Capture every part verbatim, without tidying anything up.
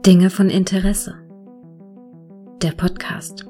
Dinge von Interesse. Der Podcast.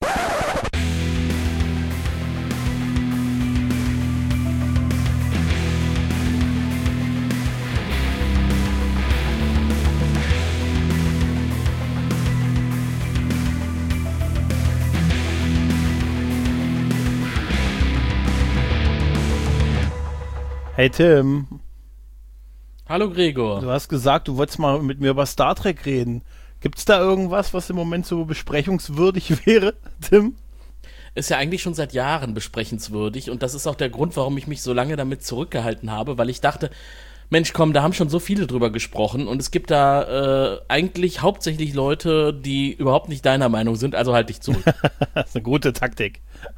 Hey Tim. Hallo Gregor. Du hast gesagt, du wolltest mal mit mir über Star Trek reden. Gibt's da irgendwas, was im Moment so besprechungswürdig wäre, Tim? Ist ja eigentlich schon seit Jahren besprechenswürdig und das ist auch der Grund, warum ich mich so lange damit zurückgehalten habe, weil ich dachte, Mensch, komm, da haben schon so viele drüber gesprochen und es gibt da äh, eigentlich hauptsächlich Leute, die überhaupt nicht deiner Meinung sind, also halt dich zurück. Das ist eine gute Taktik.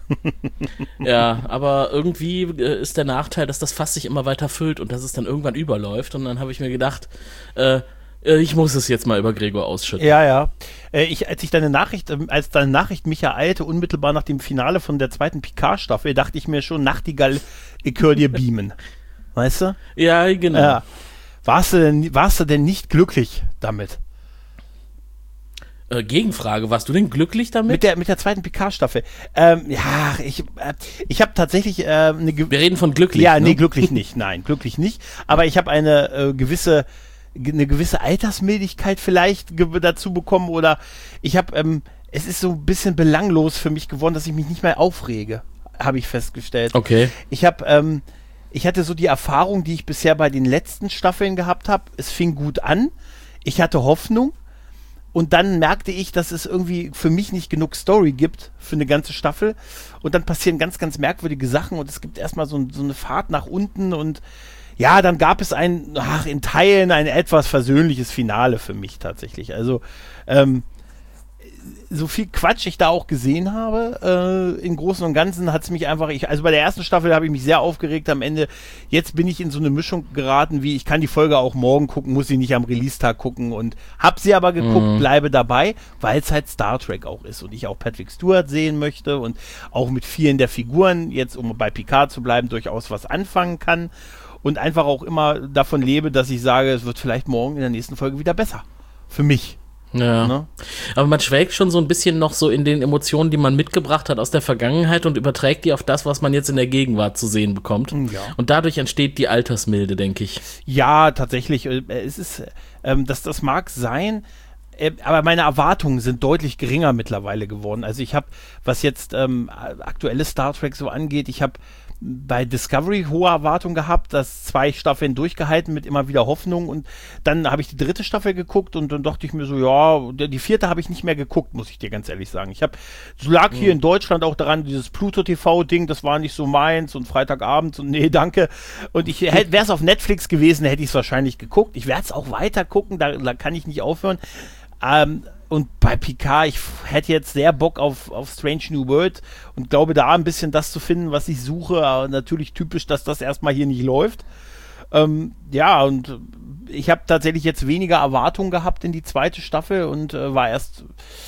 Ja, aber irgendwie äh, ist der Nachteil, dass das Fass sich immer weiter füllt und dass es dann irgendwann überläuft und dann habe ich mir gedacht, äh, ich muss es jetzt mal über Gregor ausschütten. Ja, ja. Äh, ich, als ich deine Nachricht, als deine Nachricht mich ereilte, unmittelbar nach dem Finale von der zweiten Picard-Staffel, dachte ich mir schon, Nachtigall, ich höre dir beamen. Weißt du? Ja, genau. Ja. Warst du denn, warst du denn nicht glücklich damit? Äh, Gegenfrage, warst du denn glücklich damit? Mit der, mit der zweiten Picard-Staffel. Ähm, ja, ich, äh, ich habe tatsächlich äh, eine... Ge- Wir reden von glücklich, Ja, ne? nee, glücklich nicht. Nein, glücklich nicht. Aber ich habe eine äh, gewisse eine gewisse Altersmildigkeit vielleicht ge- dazu bekommen oder ich habe, ähm, es ist so ein bisschen belanglos für mich geworden, dass ich mich nicht mehr aufrege, habe ich festgestellt. Okay. Ich habe, ähm, ich hatte so die Erfahrung, die ich bisher bei den letzten Staffeln gehabt habe. Es fing gut an, ich hatte Hoffnung und dann merkte ich, dass es irgendwie für mich nicht genug Story gibt für eine ganze Staffel und dann passieren ganz, ganz merkwürdige Sachen und es gibt erstmal so, so eine Fahrt nach unten und ja, dann gab es ein, ach, in Teilen ein etwas versöhnliches Finale für mich tatsächlich. Also, ähm, so viel Quatsch ich da auch gesehen habe, äh, im Großen und Ganzen hat es mich einfach, ich, also bei der ersten Staffel habe ich mich sehr aufgeregt am Ende. Jetzt bin ich in so eine Mischung geraten, wie ich kann die Folge auch morgen gucken, muss sie nicht am Release-Tag gucken und hab sie aber geguckt, mhm. bleibe dabei, weil es halt Star Trek auch ist und ich auch Patrick Stewart sehen möchte und auch mit vielen der Figuren, jetzt um bei Picard zu bleiben, durchaus was anfangen kann. Und einfach auch immer davon lebe, dass ich sage, es wird vielleicht morgen in der nächsten Folge wieder besser. Für mich. Ja. Ne? Aber man schwelgt schon so ein bisschen noch so in den Emotionen, die man mitgebracht hat aus der Vergangenheit und überträgt die auf das, was man jetzt in der Gegenwart zu sehen bekommt. Ja. Und dadurch entsteht die Altersmilde, denke ich. Ja, tatsächlich. Es ist, ähm, das, das mag sein. Aber meine Erwartungen sind deutlich geringer mittlerweile geworden. Also ich habe, was jetzt ähm, aktuelles Star Trek so angeht, ich habe bei Discovery hohe Erwartungen gehabt, das zwei Staffeln durchgehalten mit immer wieder Hoffnung und dann habe ich die dritte Staffel geguckt und dann dachte ich mir so, ja, die vierte habe ich nicht mehr geguckt, muss ich dir ganz ehrlich sagen. Ich habe, so lag hier in Deutschland auch daran, dieses Pluto-T V-Ding, das war nicht so meins und Freitagabend und nee, danke. Und ich wäre es auf Netflix gewesen, hätte ich es wahrscheinlich geguckt. Ich werde es auch weiter gucken, da, da kann ich nicht aufhören. Ähm, und bei Picard, ich hätte jetzt sehr Bock auf, auf Strange New World und glaube da ein bisschen das zu finden, was ich suche. Aber natürlich typisch, dass das erstmal hier nicht läuft. Ähm, ja, und ich habe tatsächlich jetzt weniger Erwartungen gehabt in die zweite Staffel und äh, war erst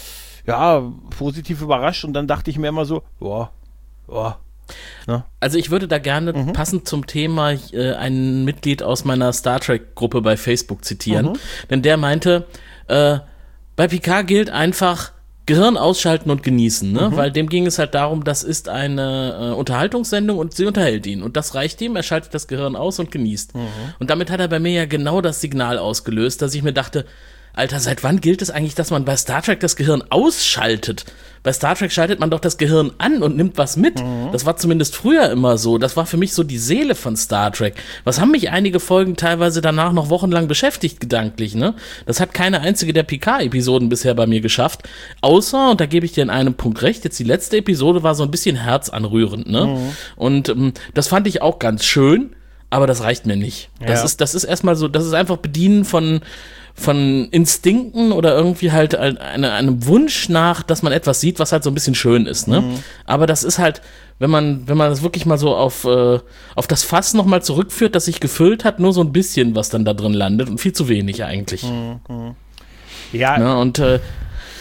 ja positiv überrascht und dann dachte ich mir immer so, ja, ja. Ne? Also ich würde da gerne mhm. passend zum Thema äh, ein Mitglied aus meiner Star Trek-Gruppe bei Facebook zitieren, mhm. denn der meinte, äh, bei Picard gilt einfach Gehirn ausschalten und genießen, ne? Mhm. Weil dem ging es halt darum, das ist eine äh, Unterhaltungssendung und sie unterhält ihn und das reicht ihm, er schaltet das Gehirn aus und genießt. Mhm. Und damit hat er bei mir ja genau das Signal ausgelöst, dass ich mir dachte, Alter, seit wann gilt es eigentlich, dass man bei Star Trek das Gehirn ausschaltet? Bei Star Trek schaltet man doch das Gehirn an und nimmt was mit. Mhm. Das war zumindest früher immer so. Das war für mich so die Seele von Star Trek. Was haben mich einige Folgen teilweise danach noch wochenlang beschäftigt, gedanklich, ne? Das hat keine einzige der Picard-Episoden bisher bei mir geschafft. Außer, und da gebe ich dir in einem Punkt recht, jetzt die letzte Episode war so ein bisschen herzanrührend, ne? Mhm. Und ähm, das fand ich auch ganz schön, aber das reicht mir nicht. Das ja. ist, das ist erstmal so, das ist einfach Bedienen von von Instinkten oder irgendwie halt eine, einem Wunsch nach, dass man etwas sieht, was halt so ein bisschen schön ist, ne? Mhm. Aber das ist halt, wenn man, wenn man das wirklich mal so auf, äh, auf das Fass nochmal zurückführt, das sich gefüllt hat, nur so ein bisschen, was dann da drin landet und viel zu wenig eigentlich. Mhm. Ja. Ne? Und äh,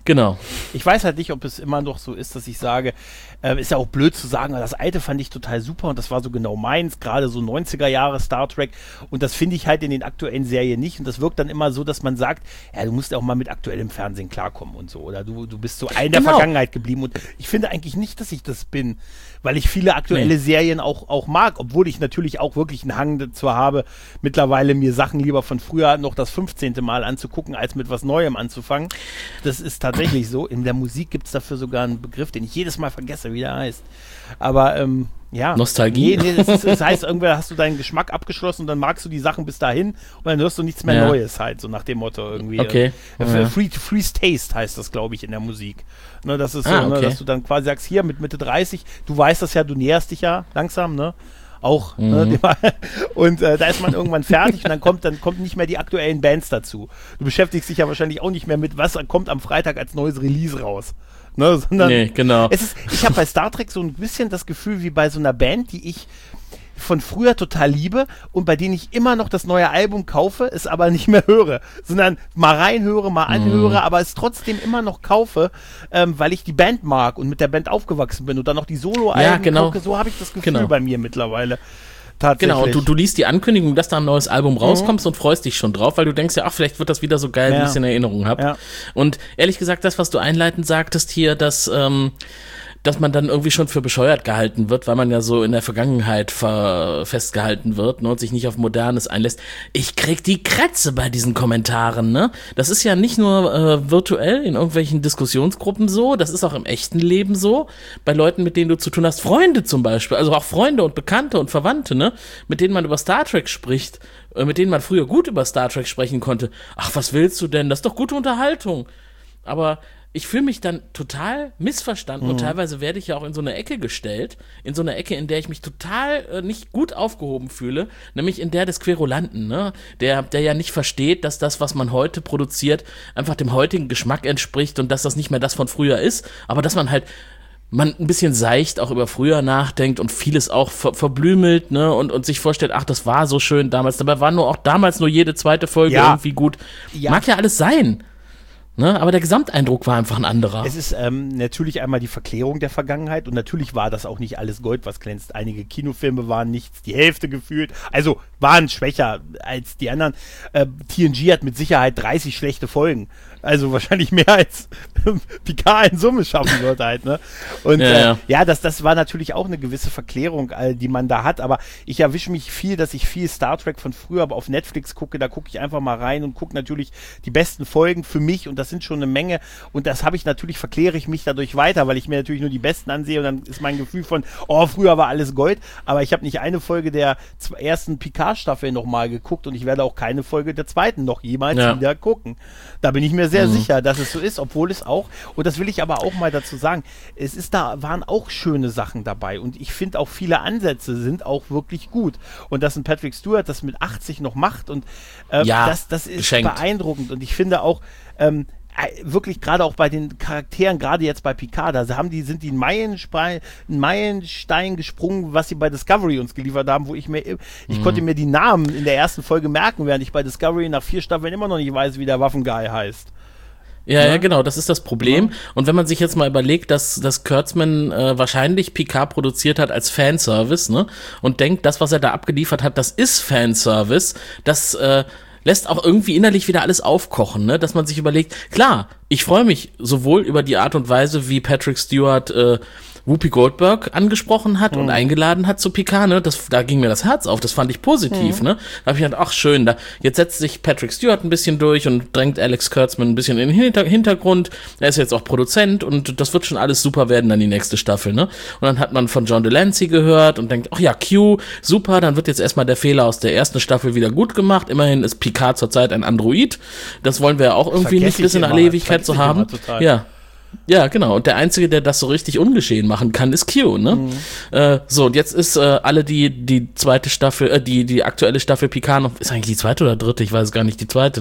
Genau. Ich weiß halt nicht, ob es immer noch so ist, dass ich sage, äh, ist ja auch blöd zu sagen, das alte fand ich total super und das war so genau meins, gerade so neunziger Jahre Star Trek und das finde ich halt in den aktuellen Serien nicht und das wirkt dann immer so, dass man sagt, ja, du musst ja auch mal mit aktuellem Fernsehen klarkommen und so oder du, du bist so ein der Genau. Vergangenheit geblieben und ich finde eigentlich nicht, dass ich das bin, weil ich viele aktuelle nee. Serien auch, auch mag, obwohl ich natürlich auch wirklich einen Hang dazu habe, mittlerweile mir Sachen lieber von früher noch das fünfzehnte Mal anzugucken, als mit was Neuem anzufangen. Das ist tatsächlich so. In der Musik gibt es dafür sogar einen Begriff, den ich jedes Mal vergesse, wie der heißt. Aber, ähm, ja. Nostalgie? Nee, nee, das, ist, das heißt, irgendwann hast du deinen Geschmack abgeschlossen und dann magst du die Sachen bis dahin und dann hörst du nichts mehr ja. Neues halt, so nach dem Motto irgendwie. Okay. Äh, ja. Free, Freeze Taste heißt das, glaube ich, in der Musik. Ne, das ist so, ah, okay. ne, dass du dann quasi sagst, hier mit Mitte dreißig, du weißt das ja, du näherst dich ja langsam, ne? Auch, mhm. ne, und äh, da ist man irgendwann fertig und dann kommt dann kommt nicht mehr die aktuellen Bands dazu. Du beschäftigst dich ja wahrscheinlich auch nicht mehr mit, was kommt am Freitag als neues Release raus. Ne, sondern nee, genau. Es ist, ich habe bei Star Trek so ein bisschen das Gefühl wie bei so einer Band, die ich von früher total liebe und bei denen ich immer noch das neue Album kaufe, es aber nicht mehr höre, sondern mal reinhöre, mal anhöre, mm. aber es trotzdem immer noch kaufe, ähm, weil ich die Band mag und mit der Band aufgewachsen bin und dann noch die Solo-Alben ja, genau. gucke, so habe ich das Gefühl genau. bei mir mittlerweile. Tatsächlich. Genau, und du, du liest die Ankündigung, dass da ein neues Album rauskommst mhm. und freust dich schon drauf, weil du denkst ja, ach, vielleicht wird das wieder so geil, ja. wie ich es in Erinnerung habe. Ja. Und ehrlich gesagt, das, was du einleitend sagtest hier, dass, ähm, dass man dann irgendwie schon für bescheuert gehalten wird, weil man ja so in der Vergangenheit ver- festgehalten wird, ne, und sich nicht auf Modernes einlässt. Ich krieg die Krätze bei diesen Kommentaren, ne? Das ist ja nicht nur äh, virtuell in irgendwelchen Diskussionsgruppen so, das ist auch im echten Leben so, bei Leuten, mit denen du zu tun hast, Freunde zum Beispiel, also auch Freunde und Bekannte und Verwandte, ne? Mit denen man über Star Trek spricht, äh, mit denen man früher gut über Star Trek sprechen konnte. Ach, was willst du denn? Das ist doch gute Unterhaltung. Aber ich fühle mich dann total missverstanden mhm. und teilweise werde ich ja auch in so eine Ecke gestellt, in so eine Ecke, in der ich mich total äh, nicht gut aufgehoben fühle, nämlich in der des Querulanten, ne? Der, der ja nicht versteht, dass das, was man heute produziert, einfach dem heutigen Geschmack entspricht und dass das nicht mehr das von früher ist, aber dass man halt man ein bisschen seicht auch über früher nachdenkt und vieles auch ver- verblümelt, ne, und, und sich vorstellt, ach, das war so schön damals, dabei war nur auch damals nur jede zweite Folge ja. irgendwie gut. Ja. Mag ja alles sein. Ne, aber der Gesamteindruck war einfach ein anderer. Es ist ähm, natürlich einmal die Verklärung der Vergangenheit und natürlich war das auch nicht alles Gold, was glänzt. Einige Kinofilme waren nichts, die Hälfte gefühlt, also waren schwächer als die anderen. Äh, T N G hat mit Sicherheit dreißig schlechte Folgen, also wahrscheinlich mehr als Picard in Summe schaffen wird halt, ne? Und ja, äh, ja. ja das, das war natürlich auch eine gewisse Verklärung, äh, die man da hat, aber ich erwische mich viel, dass ich viel Star Trek von früher aber auf Netflix gucke, da gucke ich einfach mal rein und gucke natürlich die besten Folgen für mich und das sind schon eine Menge und das habe ich natürlich, verkläre ich mich dadurch weiter, weil ich mir natürlich nur die besten ansehe und dann ist mein Gefühl von, oh, früher war alles Gold, aber ich habe nicht eine Folge der ersten Picard-Staffel nochmal geguckt und ich werde auch keine Folge der zweiten noch jemals ja. wieder gucken. Da bin ich mir sehr mhm. sicher, dass es so ist, obwohl es auch, und das will ich aber auch mal dazu sagen, es ist da, waren auch schöne Sachen dabei und ich finde auch viele Ansätze sind auch wirklich gut und dass ein Patrick Stewart das mit achtzig noch macht und ähm, ja, das, das ist geschenkt. Beeindruckend und ich finde auch, ähm, wirklich gerade auch bei den Charakteren, gerade jetzt bei Picard, da haben die, sind die einen Meilenstein, einen Meilenstein gesprungen, was sie bei Discovery uns geliefert haben, wo ich mir, ich mhm. konnte mir die Namen in der ersten Folge merken, während ich bei Discovery nach vier Staffeln immer noch nicht weiß, wie der Waffenguy heißt. Ja, ja, ja, genau, das ist das Problem. Ja. Und wenn man sich jetzt mal überlegt, dass, dass Kurtzman äh, wahrscheinlich Picard produziert hat als Fanservice, ne, und denkt, das, was er da abgeliefert hat, das ist Fanservice, das, äh, lässt auch irgendwie innerlich wieder alles aufkochen, ne? Dass man sich überlegt, klar, ich freue mich sowohl über die Art und Weise, wie Patrick Stewart äh, Whoopi Goldberg angesprochen hat mhm. und eingeladen hat zu Picard, ne? Das, da ging mir das Herz auf, das fand ich positiv, mhm. ne? Da habe ich gedacht, ach schön, da jetzt setzt sich Patrick Stewart ein bisschen durch und drängt Alex Kurtzman ein bisschen in den Hinter- Hintergrund. Er ist jetzt auch Produzent und das wird schon alles super werden dann die nächste Staffel, ne? Und dann hat man von John Delancey gehört und denkt, ach ja, Q, super, dann wird jetzt erstmal der Fehler aus der ersten Staffel wieder gut gemacht. Immerhin ist Picard zurzeit ein Android. Das wollen wir ja auch irgendwie nicht bis in alle Ewigkeit zu haben. Ja. Ja, genau. Und der Einzige, der das so richtig ungeschehen machen kann, ist Q, ne? Mhm. Äh, so, und jetzt ist äh, alle die die zweite Staffel, äh, die die aktuelle Staffel Picard noch, ist eigentlich die zweite oder dritte? Ich weiß gar nicht, die zweite, ne?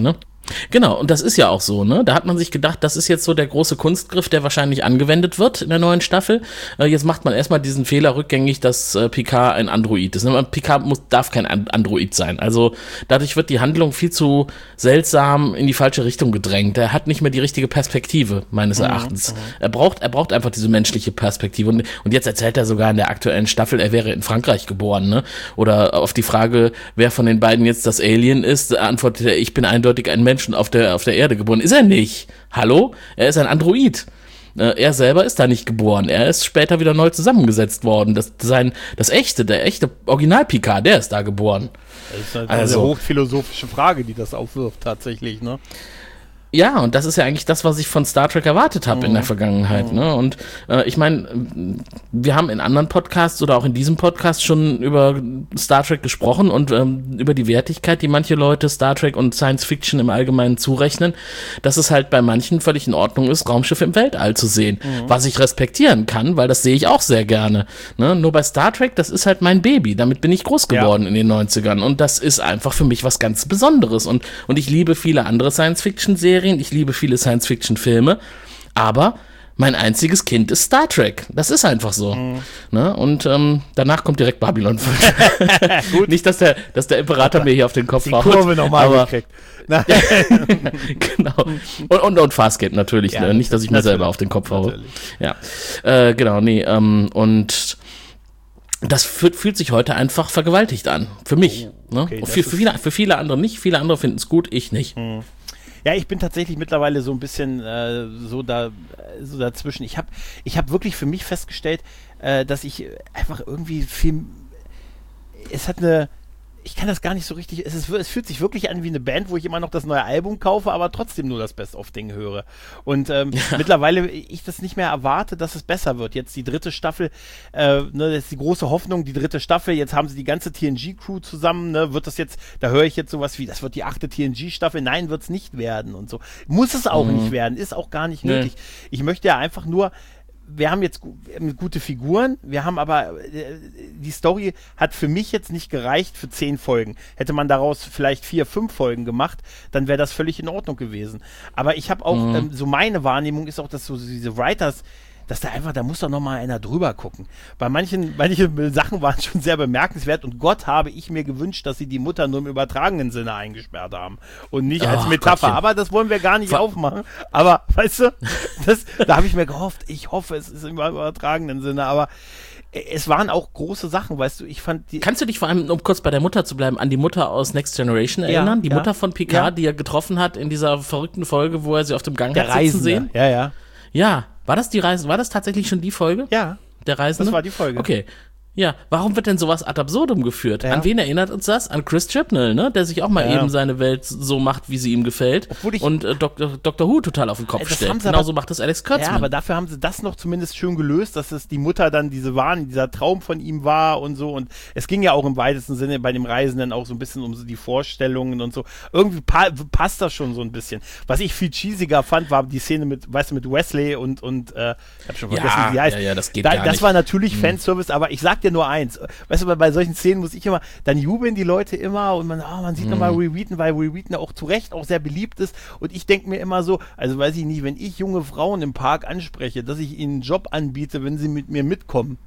Genau, und das ist ja auch so, ne? Da hat man sich gedacht, das ist jetzt so der große Kunstgriff, der wahrscheinlich angewendet wird in der neuen Staffel. Äh, jetzt macht man erstmal diesen Fehler rückgängig, dass äh, Picard ein Android ist. Ne? Picard muss, darf kein Android sein. Also dadurch wird die Handlung viel zu seltsam in die falsche Richtung gedrängt. Er hat nicht mehr die richtige Perspektive, meines Erachtens. Mhm, er braucht, er braucht einfach diese menschliche Perspektive. Und, und jetzt erzählt er sogar in der aktuellen Staffel, er wäre in Frankreich geboren, ne? Oder auf die Frage, wer von den beiden jetzt das Alien ist, antwortet er, ich bin eindeutig ein Mensch auf der, auf der Erde geboren. Ist er nicht. Hallo? Er ist ein Android. Äh, er selber ist da nicht geboren. Er ist später wieder neu zusammengesetzt worden. Das, sein, das echte, der echte Original-Picard, der ist da geboren. Das ist halt eine also, sehr hochphilosophische Frage, die das aufwirft tatsächlich, ne? Ja, und das ist ja eigentlich das, was ich von Star Trek erwartet habe mhm. in der Vergangenheit. Mhm. Ne? Und äh, ich meine, wir haben in anderen Podcasts oder auch in diesem Podcast schon über Star Trek gesprochen und ähm, über die Wertigkeit, die manche Leute Star Trek und Science Fiction im Allgemeinen zurechnen, dass es halt bei manchen völlig in Ordnung ist, Raumschiffe im Weltall zu sehen. Mhm. Was ich respektieren kann, weil das sehe ich auch sehr gerne. Ne? Nur bei Star Trek, das ist halt mein Baby. Damit bin ich groß geworden ja. in den neunzigern. Und das ist einfach für mich was ganz Besonderes. Und, und ich liebe viele andere Science Fiction Serien. Ich liebe viele Science-Fiction-Filme, aber mein einziges Kind ist Star Trek. Das ist einfach so. Mhm. Ne? Und ähm, danach kommt direkt Babylon fünf. Nicht, dass der, dass der Imperator mir hier auf den Kopf die Kurve nochmal gekriegt. Genau. Und, und, und Farscape natürlich. Ja, ne? Nicht, dass ich mir selber auf den Kopf haue. Ja. Äh, genau, nee. Ähm, und das fühlt, fühlt sich heute einfach vergewaltigt an. Für mich. Oh, okay, ne? für, für, viele, für viele andere nicht. Viele andere finden es gut, ich nicht. Mhm. Ja, ich bin tatsächlich mittlerweile so ein bisschen äh, so da so dazwischen. Ich habe ich hab wirklich für mich festgestellt, äh, dass ich einfach irgendwie viel. Es hat eine. Ich kann das gar nicht so richtig. Es, ist, es fühlt sich wirklich an wie eine Band, wo ich immer noch das neue Album kaufe, aber trotzdem nur das Best-of-Ding höre. Und ähm, ja. mittlerweile ich das nicht mehr erwarte, dass es besser wird. Jetzt die dritte Staffel, äh, ne, das ist die große Hoffnung, die dritte Staffel. Jetzt haben sie die ganze T N G-Crew zusammen. Ne, wird das jetzt, da höre ich jetzt sowas wie, das wird die achte T N G-Staffel. Nein, wird es nicht werden und so. Muss es auch mhm. nicht werden, ist auch gar nicht nee. nötig. Ich möchte ja einfach nur. Wir haben jetzt gu- gute Figuren, wir haben aber, äh, die Story hat für mich jetzt nicht gereicht für zehn Folgen. Hätte man daraus vielleicht vier, fünf Folgen gemacht, dann wäre das völlig in Ordnung gewesen. Aber ich habe auch, mhm. ähm, so meine Wahrnehmung ist auch, dass so diese Writers, dass da einfach, da muss doch nochmal einer drüber gucken. Bei manchen, manche Sachen waren schon sehr bemerkenswert und Gott habe ich mir gewünscht, dass sie die Mutter nur im übertragenen Sinne eingesperrt haben und nicht als oh, Metapher. Gottchen. Aber das wollen wir gar nicht Ver- aufmachen. Aber, weißt du, das, da habe ich mir gehofft, ich hoffe, es ist im übertragenen Sinne, aber es waren auch große Sachen, weißt du, ich fand die... Kannst du dich vor allem, um kurz bei der Mutter zu bleiben, an die Mutter aus Next Generation erinnern? Ja, die ja, Mutter von Picard, ja. die er getroffen hat in dieser verrückten Folge, wo er sie auf dem Gang der hat sitzen Reisende. sehen? Ja, ja. Ja, war das die Reise? War das tatsächlich schon die Folge? Ja. Der Reisende? Das war die Folge. Okay. Ja, warum wird denn sowas ad absurdum geführt? Ja. An wen erinnert uns das? An Chris Chibnall, ne? Der sich auch mal ja. eben seine Welt so macht, wie sie ihm gefällt. Obwohl ich und äh, Doktor Doctor Who total auf den Kopf stellt. Genauso macht das Alex Kurtzman. Ja, aber dafür haben sie das noch zumindest schön gelöst, dass es die Mutter dann diese Wahn, dieser Traum von ihm war und so. Und es ging ja auch im weitesten Sinne bei dem Reisenden auch so ein bisschen um so die Vorstellungen und so. Irgendwie pa- passt das schon so ein bisschen. Was ich viel cheesiger fand, war die Szene mit, weißt du, mit Wesley und, und äh, ich hab schon vergessen, ja, wie sie heißt. Ja, ja, das geht da, gar das nicht. war natürlich hm. Fanservice, aber ich sag dir nur eins. Weißt du, bei solchen Szenen muss ich immer, dann jubeln die Leute immer und man, oh, man sieht mm. nochmal Wil Wheaton, weil Wil Wheaton auch zu Recht auch sehr beliebt ist und ich denke mir immer so, also weiß ich nie, wenn ich junge Frauen im Park anspreche, dass ich ihnen einen Job anbiete, wenn sie mit mir mitkommen,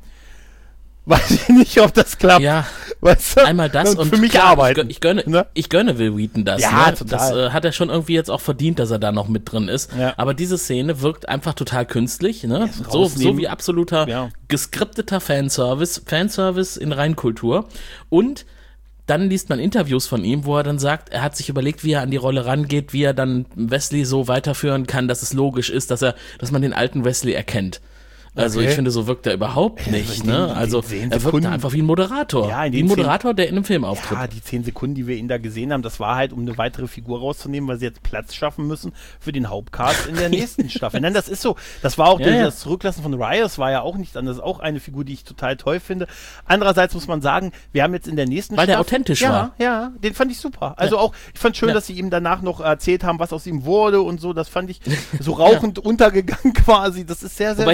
weiß ich nicht, ob das klappt. Ja, weißt du? Einmal das und, und für mich klar, arbeiten. Ich gönne, ne? ich gönne Wil Wheaton das. Ja, ne? total. Das äh, hat er schon irgendwie jetzt auch verdient, dass er da noch mit drin ist. Ja. Aber diese Szene wirkt einfach total künstlich. Ne? Ja, so, so wie absoluter ja. geskripteter Fanservice, Fanservice in Reinkultur. Und dann liest man Interviews von ihm, wo er dann sagt, er hat sich überlegt, wie er an die Rolle rangeht, wie er dann Wesley so weiterführen kann, dass es logisch ist, dass er, dass man den alten Wesley erkennt. Also okay. Ich finde, so wirkt er überhaupt nicht. Ja, ne? Also er wirkt einfach wie ein Moderator. Ja, wie ein Moderator, zehn, der in einem Film auftritt. Ja, die zehn Sekunden, die wir ihn da gesehen haben, das war halt, um eine weitere Figur rauszunehmen, weil sie jetzt Platz schaffen müssen für den Hauptcast in der nächsten Staffel. Nein, das ist so. Das war auch ja, durch ja. das Zurücklassen von Rios, war ja auch nicht anders. Auch eine Figur, die ich total toll finde. Andererseits muss man sagen, wir haben jetzt in der nächsten Weil Staffel... Weil der authentisch ja, war. Ja, den fand ich super. Also ja. auch, ich fand schön, ja. dass sie ihm danach noch erzählt haben, was aus ihm wurde und so. Das fand ich so rauchend ja. untergegangen quasi. Das ist sehr, sehr Wobei schön. ich da auch schön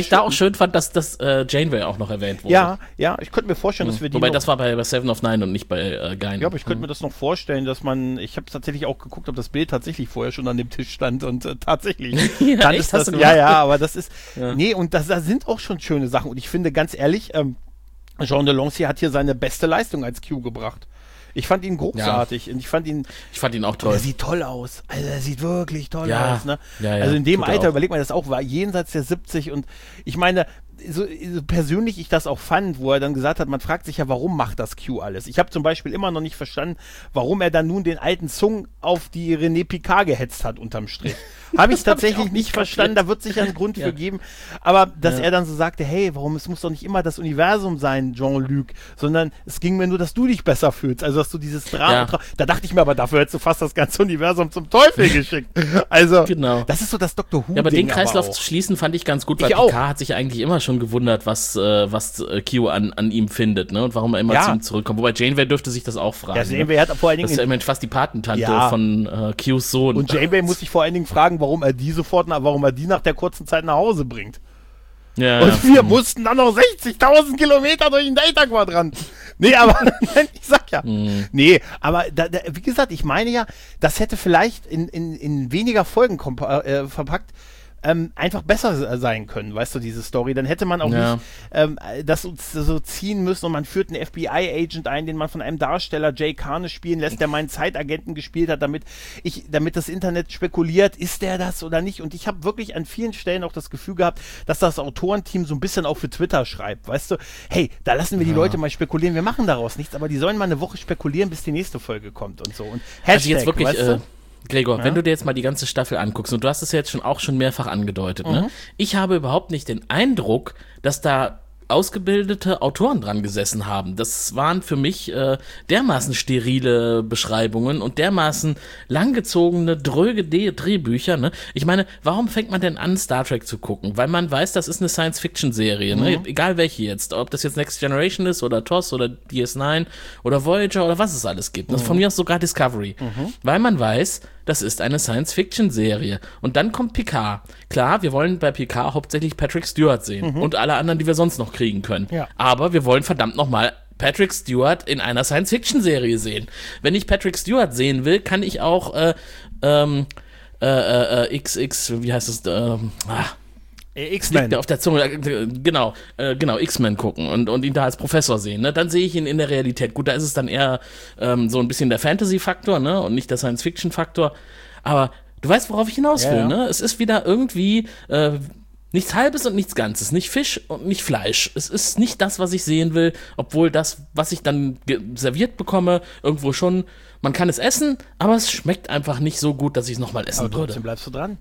schön fand, dass das äh, Janeway auch noch erwähnt wurde. Ja, ja, ich könnte mir vorstellen, dass wir die Wobei, noch, das war bei, bei Seven of Nine und nicht bei äh, Guinan. Ja, aber ich könnte mir das noch vorstellen, dass man, ich habe tatsächlich auch geguckt, ob das Bild tatsächlich vorher schon an dem Tisch stand und äh, tatsächlich. ja, dann echt, ist das, hast du ja, gemacht? ja, aber das ist, Ja. nee, und das, da sind auch schon schöne Sachen und ich finde ganz ehrlich, ähm, Jean Delancey hat hier seine beste Leistung als Q gebracht. Ich fand ihn großartig und ich fand ihn, Ich fand ihn auch er toll. sieht toll aus. Also er sieht wirklich toll Ja, aus. Ne? ja, ja, also in dem tut er Alter, auch. überlegt man das auch, war jenseits der siebzig und ich meine, so, so persönlich ich das auch fand, wo er dann gesagt hat, man fragt sich ja, warum macht das Q alles? Ich habe zum Beispiel immer noch nicht verstanden, warum er dann nun den alten Zung auf die René Picard gehetzt hat unterm Strich. Habe ich Das hab ich tatsächlich auch nicht nicht verstanden, kapiert. da wird sicher einen Grund Ja. für geben, aber dass Ja. er dann so sagte, hey, warum, es muss doch nicht immer das Universum sein, Jean-Luc, sondern es ging mir nur, dass du dich besser fühlst, also dass du dieses Drama, Ja. tra- da dachte ich mir aber, dafür hättest du fast das ganze Universum zum Teufel geschickt. Also, Genau. das ist so das Doctor Who Ja, aber den Ding Kreislauf auch. zu schließen fand ich ganz gut, weil Ich auch. Picard hat sich eigentlich immer schon gewundert, was, äh, was äh, Q an, an ihm findet, ne? Und warum er immer Ja. zu ihm zurückkommt. Wobei Janeway dürfte sich das auch fragen. Ja, ne? Janeway hat vor allen Das Dingen ist ja immerhin fast die Patentante Ja. von äh, Qs Sohn. und Janeway muss sich vor allen Dingen fragen, warum er die sofort, na- warum er die nach der kurzen Zeit nach Hause bringt. ja, Und ja. wir mussten dann noch sechzigtausend Kilometer durch den Delta-Quadrant. Nee, aber ich sag ja. Mhm. Nee, aber da, da, wie gesagt, ich meine ja, das hätte vielleicht in, in, in weniger Folgen kompa- äh, verpackt ähm, einfach besser sein können, weißt du, diese Story. Dann hätte man auch Ja. nicht ähm, das uns so ziehen müssen und man führt einen F B I-Agent ein, den man von einem Darsteller, Jay Carnes, spielen lässt, der meinen Zeitagenten gespielt hat, damit ich, damit das Internet spekuliert, ist der das oder nicht? Und ich habe wirklich an vielen Stellen auch das Gefühl gehabt, dass das Autorenteam so ein bisschen auch für Twitter schreibt, weißt du, hey, da lassen wir die Ja. Leute mal spekulieren, wir machen daraus nichts, aber die sollen mal eine Woche spekulieren, bis die nächste Folge kommt und so. Und Hashtag, Also jetzt wirklich, weißt äh, du? Gregor, Ja? wenn du dir jetzt mal die ganze Staffel anguckst, und du hast es ja jetzt schon auch schon mehrfach angedeutet, Mhm. ne? Ich habe überhaupt nicht den Eindruck, dass da ausgebildete Autoren dran gesessen haben. Das waren für mich äh, dermaßen sterile Beschreibungen und dermaßen langgezogene, dröge D- Drehbücher. Ne? Ich meine, warum fängt man denn an, Star Trek zu gucken? Weil man weiß, das ist eine Science-Fiction-Serie. Ne? Egal welche jetzt. Ob das jetzt Next Generation ist oder T O S oder D S neun oder Voyager oder was es alles gibt. Das von mir aus sogar Discovery. Weil man weiß, das ist eine Science-Fiction-Serie. Und dann kommt Picard. Klar, wir wollen bei Picard hauptsächlich Patrick Stewart sehen und alle anderen, die wir sonst noch kriegen können. Ja. Aber wir wollen verdammt nochmal Patrick Stewart in einer Science-Fiction-Serie sehen. Wenn ich Patrick Stewart sehen will, kann ich auch äh, ähm, äh, äh, X X, wie heißt es? Ähm, ah, Äh, liegt X-Men. mir auf der Zunge, äh, genau, äh, genau, X-Men gucken und, und ihn da als Professor sehen, ne? Dann sehe ich ihn in der Realität. Gut, da ist es dann eher ähm, so ein bisschen der Fantasy-Faktor, ne? Und nicht der Science-Fiction-Faktor. Aber du weißt, worauf ich hinaus will, Ja, ja. ne? Es ist wieder irgendwie äh, nichts Halbes und nichts Ganzes. Nicht Fisch und nicht Fleisch. Es ist nicht das, was ich sehen will, obwohl das, was ich dann ge- serviert bekomme, irgendwo schon, man kann es essen, aber es schmeckt einfach nicht so gut, dass ich es nochmal essen Aber würde. trotzdem bleibst du dran.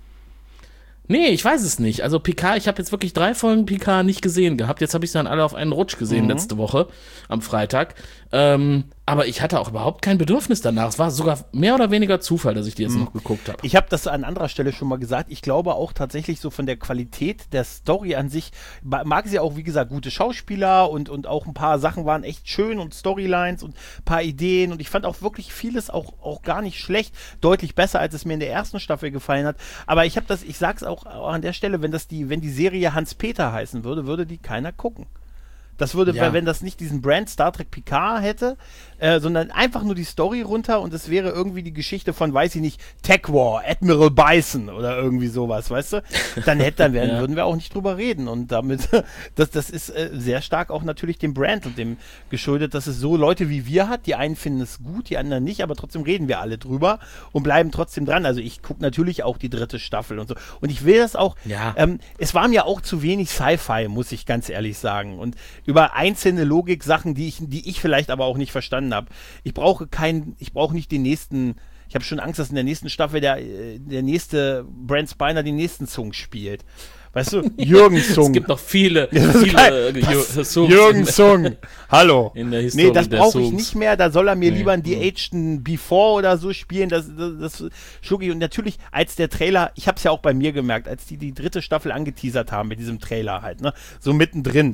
Nee, ich weiß es nicht. Also Picard, ich habe jetzt wirklich drei Folgen Picard nicht gesehen gehabt. Jetzt habe ich sie dann alle auf einen Rutsch gesehen letzte Woche am Freitag. Ähm, aber ich hatte auch überhaupt kein Bedürfnis danach. Es war sogar mehr oder weniger Zufall, dass ich die jetzt noch geguckt habe. Ich habe das an anderer Stelle schon mal gesagt. Ich glaube auch tatsächlich so von der Qualität der Story an sich, ma- mag sie auch, wie gesagt, gute Schauspieler und, und auch ein paar Sachen waren echt schön und Storylines und ein paar Ideen und ich fand auch wirklich vieles auch, auch gar nicht schlecht, deutlich besser, als es mir in der ersten Staffel gefallen hat. Aber ich habe das, ich sag's auch an der Stelle, wenn das die, wenn die Serie Hans-Peter heißen würde, würde die keiner gucken. Das würde, Ja. wenn das nicht diesen Brand Star Trek Picard hätte, äh, sondern einfach nur die Story runter und es wäre irgendwie die Geschichte von, weiß ich nicht, Tech War, Admiral Bison oder irgendwie sowas, weißt du? Dann hätte, dann werden, Ja. würden wir auch nicht drüber reden und damit, das, das ist äh, sehr stark auch natürlich dem Brand und dem geschuldet, dass es so Leute wie wir hat, die einen finden es gut, die anderen nicht, aber trotzdem reden wir alle drüber und bleiben trotzdem dran. Also ich gucke natürlich auch die dritte Staffel und so und ich will das auch, Ja. ähm, es war mir auch zu wenig Sci-Fi, muss ich ganz ehrlich sagen und über einzelne Logik-Sachen, die ich, die ich vielleicht aber auch nicht verstanden habe. Ich brauche keinen, ich brauche nicht den nächsten, ich habe schon Angst, dass in der nächsten Staffel der, äh, der nächste Brent Spiner den nächsten Zung spielt. Weißt du? Jürgen Zung. Es gibt noch viele, Das ist viele geil. äh, Das- Ju- Songs Jürgen in- Zung. Hallo. in der Historie Nee, das der brauche ich Songs. nicht mehr. Da soll er mir Nee. lieber einen de-ageden Before oder so spielen. Das, das, das schlug ich. Und natürlich, als der Trailer, ich habe es ja auch bei mir gemerkt, als die die dritte Staffel angeteasert haben mit diesem Trailer halt, ne, so mittendrin,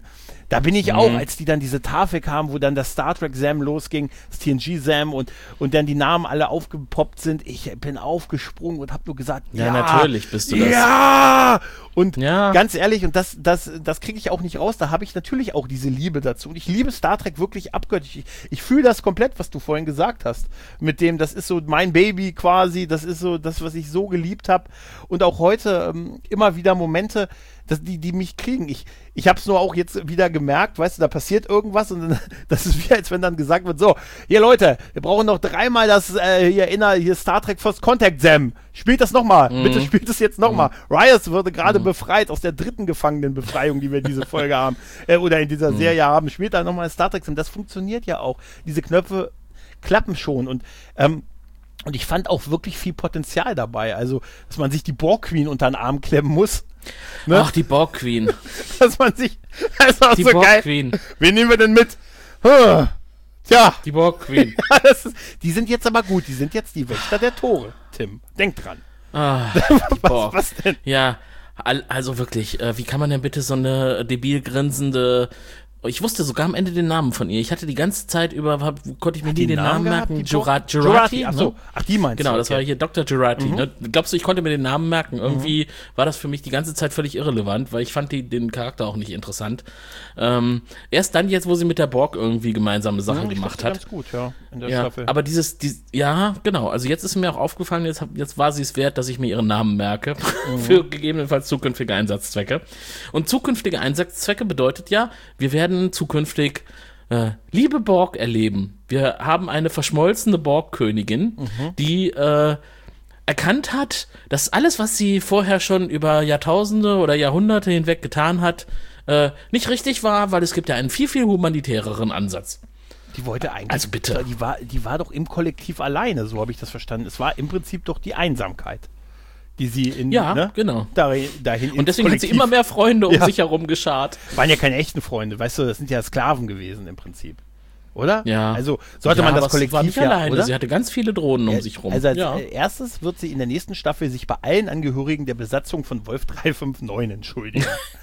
Da bin ich mhm. auch, als die dann diese Tafel kamen, wo dann das Star Trek Sam losging, das T N G Sam und, und dann die Namen alle aufgepoppt sind. Ich bin aufgesprungen und habe nur gesagt, ja, ja, natürlich bist du das. Ja! Und ja. ganz ehrlich, und das, das, das kriege ich auch nicht raus, da habe ich natürlich auch diese Liebe dazu. Und ich liebe Star Trek wirklich abgöttisch. Ich, ich fühle das komplett, was du vorhin gesagt hast. Mit dem, das ist so mein Baby quasi, das ist so das, was ich so geliebt habe. Und auch heute ähm, immer wieder Momente, dass die, die mich kriegen. Ich, ich habe es nur auch jetzt wieder gemerkt, weißt du, da passiert irgendwas und dann, das ist wie, als wenn dann gesagt wird, so, hier Leute, wir brauchen noch dreimal das, äh, hier, inner, hier Star Trek First Contact Sam. Spielt das nochmal. Mhm. Bitte spielt es jetzt nochmal. Mhm. Rios wurde gerade mhm. befreit aus der dritten Gefangenenbefreiung, die wir diese Folge haben, äh, oder in dieser mhm. Serie haben. Spielt da nochmal Star Trek Sam. Das funktioniert ja auch. Diese Knöpfe klappen schon und, ähm, und ich fand auch wirklich viel Potenzial dabei. Also, dass man sich die Borg Queen unter den Arm klemmen muss. Ne? Ach, die Borg Queen. Dass man sich, das ist auch die so Borg geil. Queen. Wen nehmen wir denn mit? Huh. Tja. Die Borg Queen. Ja, das ist, die sind jetzt aber gut. Die sind jetzt die Wächter der Tore, Tim. Denk dran. Ah, was, was denn? Ja, also wirklich, äh, wie kann man denn bitte so eine debil grinsende... Ich wusste sogar am Ende den Namen von ihr. Ich hatte die ganze Zeit über, hab, konnte ich mir nie den Namen, Namen merken. Jurati, Jurati, ach so. Ach, die meinst Genau, du, das okay. war hier Doktor Jurati. Mhm. Ne? Glaubst du, ich konnte mir den Namen merken? Irgendwie mhm. war das für mich die ganze Zeit völlig irrelevant, weil ich fand die, den Charakter auch nicht interessant. Ähm, erst dann jetzt, wo sie mit der Borg irgendwie gemeinsame Sachen mhm, gemacht ich hat. Ganz gut, ja, in der ja, Staffel. Aber dieses, dies, ja, genau. Also jetzt ist mir auch aufgefallen, jetzt, hab, jetzt war sie es wert, dass ich mir ihren Namen merke. Mhm. Für gegebenenfalls zukünftige Einsatzzwecke. Und zukünftige Einsatzzwecke bedeutet ja, wir werden zukünftig Äh, liebe Borg erleben. Wir haben eine verschmolzene Borg-Königin, mhm. die äh, erkannt hat, dass alles, was sie vorher schon über Jahrtausende oder Jahrhunderte hinweg getan hat, äh, nicht richtig war, weil es gibt ja einen viel, viel humanitäreren Ansatz. Die wollte eigentlich, also bitte. Die war, die war doch im Kollektiv alleine, so habe ich das verstanden. Es war im Prinzip doch die Einsamkeit, die sie in, ja, ne, genau. dahin, dahin und deswegen Kollektiv. hat sie immer mehr Freunde um ja. sich herum geschart. Waren ja keine echten Freunde, weißt du, das sind ja Sklaven gewesen im Prinzip. Oder? Ja. Also sollte ja, man das aber Kollektiv war nicht ja, alleine. oder? Sie hatte ganz viele Drohnen um ja, sich rum. Also als ja. erstes wird sie in der nächsten Staffel sich bei allen Angehörigen der Besatzung von Wolf drei fünf neun entschuldigen.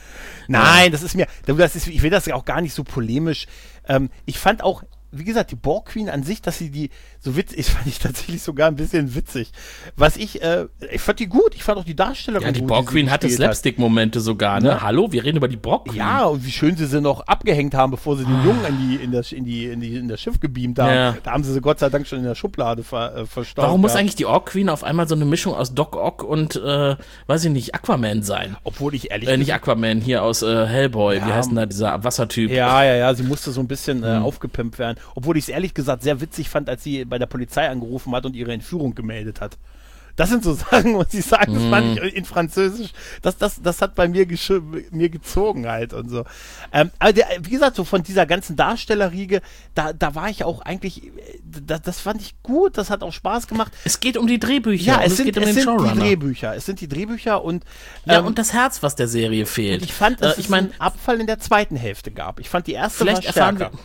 Nein, das ist mir, das ist, ich will das auch gar nicht so polemisch. Ähm, ich fand auch, wie gesagt, die Borg Queen an sich, dass sie die so witzig, ich fand ich tatsächlich sogar ein bisschen witzig. Was ich, äh, ich fand die gut, ich fand auch die Darstellerin gut. Ja, die gut, Borg Queen hatte Slapstick-Momente sogar, ne? Ja. Hallo, wir reden über die Borg Queen. Ja, und wie schön sie sie noch abgehängt haben, bevor sie den Jungen in, die, in, das, in, die, in, die, in das Schiff gebeamt haben. Ja. Da haben sie sie Gott sei Dank schon in der Schublade ver, äh, verstaut. Warum muss ja. eigentlich die Ork Queen auf einmal so eine Mischung aus Doc Ock und, äh, weiß ich nicht, Aquaman sein? Obwohl ich ehrlich äh, nicht Aquaman, hier aus äh, Hellboy, ja, wie heißt denn da dieser Wassertyp? Ja, ja, ja, sie musste so ein bisschen äh, mhm. aufgepimpt werden. Obwohl ich es ehrlich gesagt sehr witzig fand, als sie bei der Polizei angerufen hat und ihre Entführung gemeldet hat. Das sind so Sachen, muss ich sagen, das mm. fand ich in Französisch, das, das, das hat bei mir, gesch- mir gezogen halt und so. Ähm, aber der, wie gesagt, so von dieser ganzen Darstellerriege, da, da war ich auch eigentlich, das, das fand ich gut, das hat auch Spaß gemacht. Es geht um die Drehbücher. Ja, es, es sind, geht um es den sind Showrunner. die Drehbücher. Es sind die Drehbücher und ähm, ja, und das Herz, was der Serie fehlt. Und ich fand, dass äh, ich es mein, einen Abfall in der zweiten Hälfte gab. Ich fand die erste vielleicht war stärker. Erfahren wir,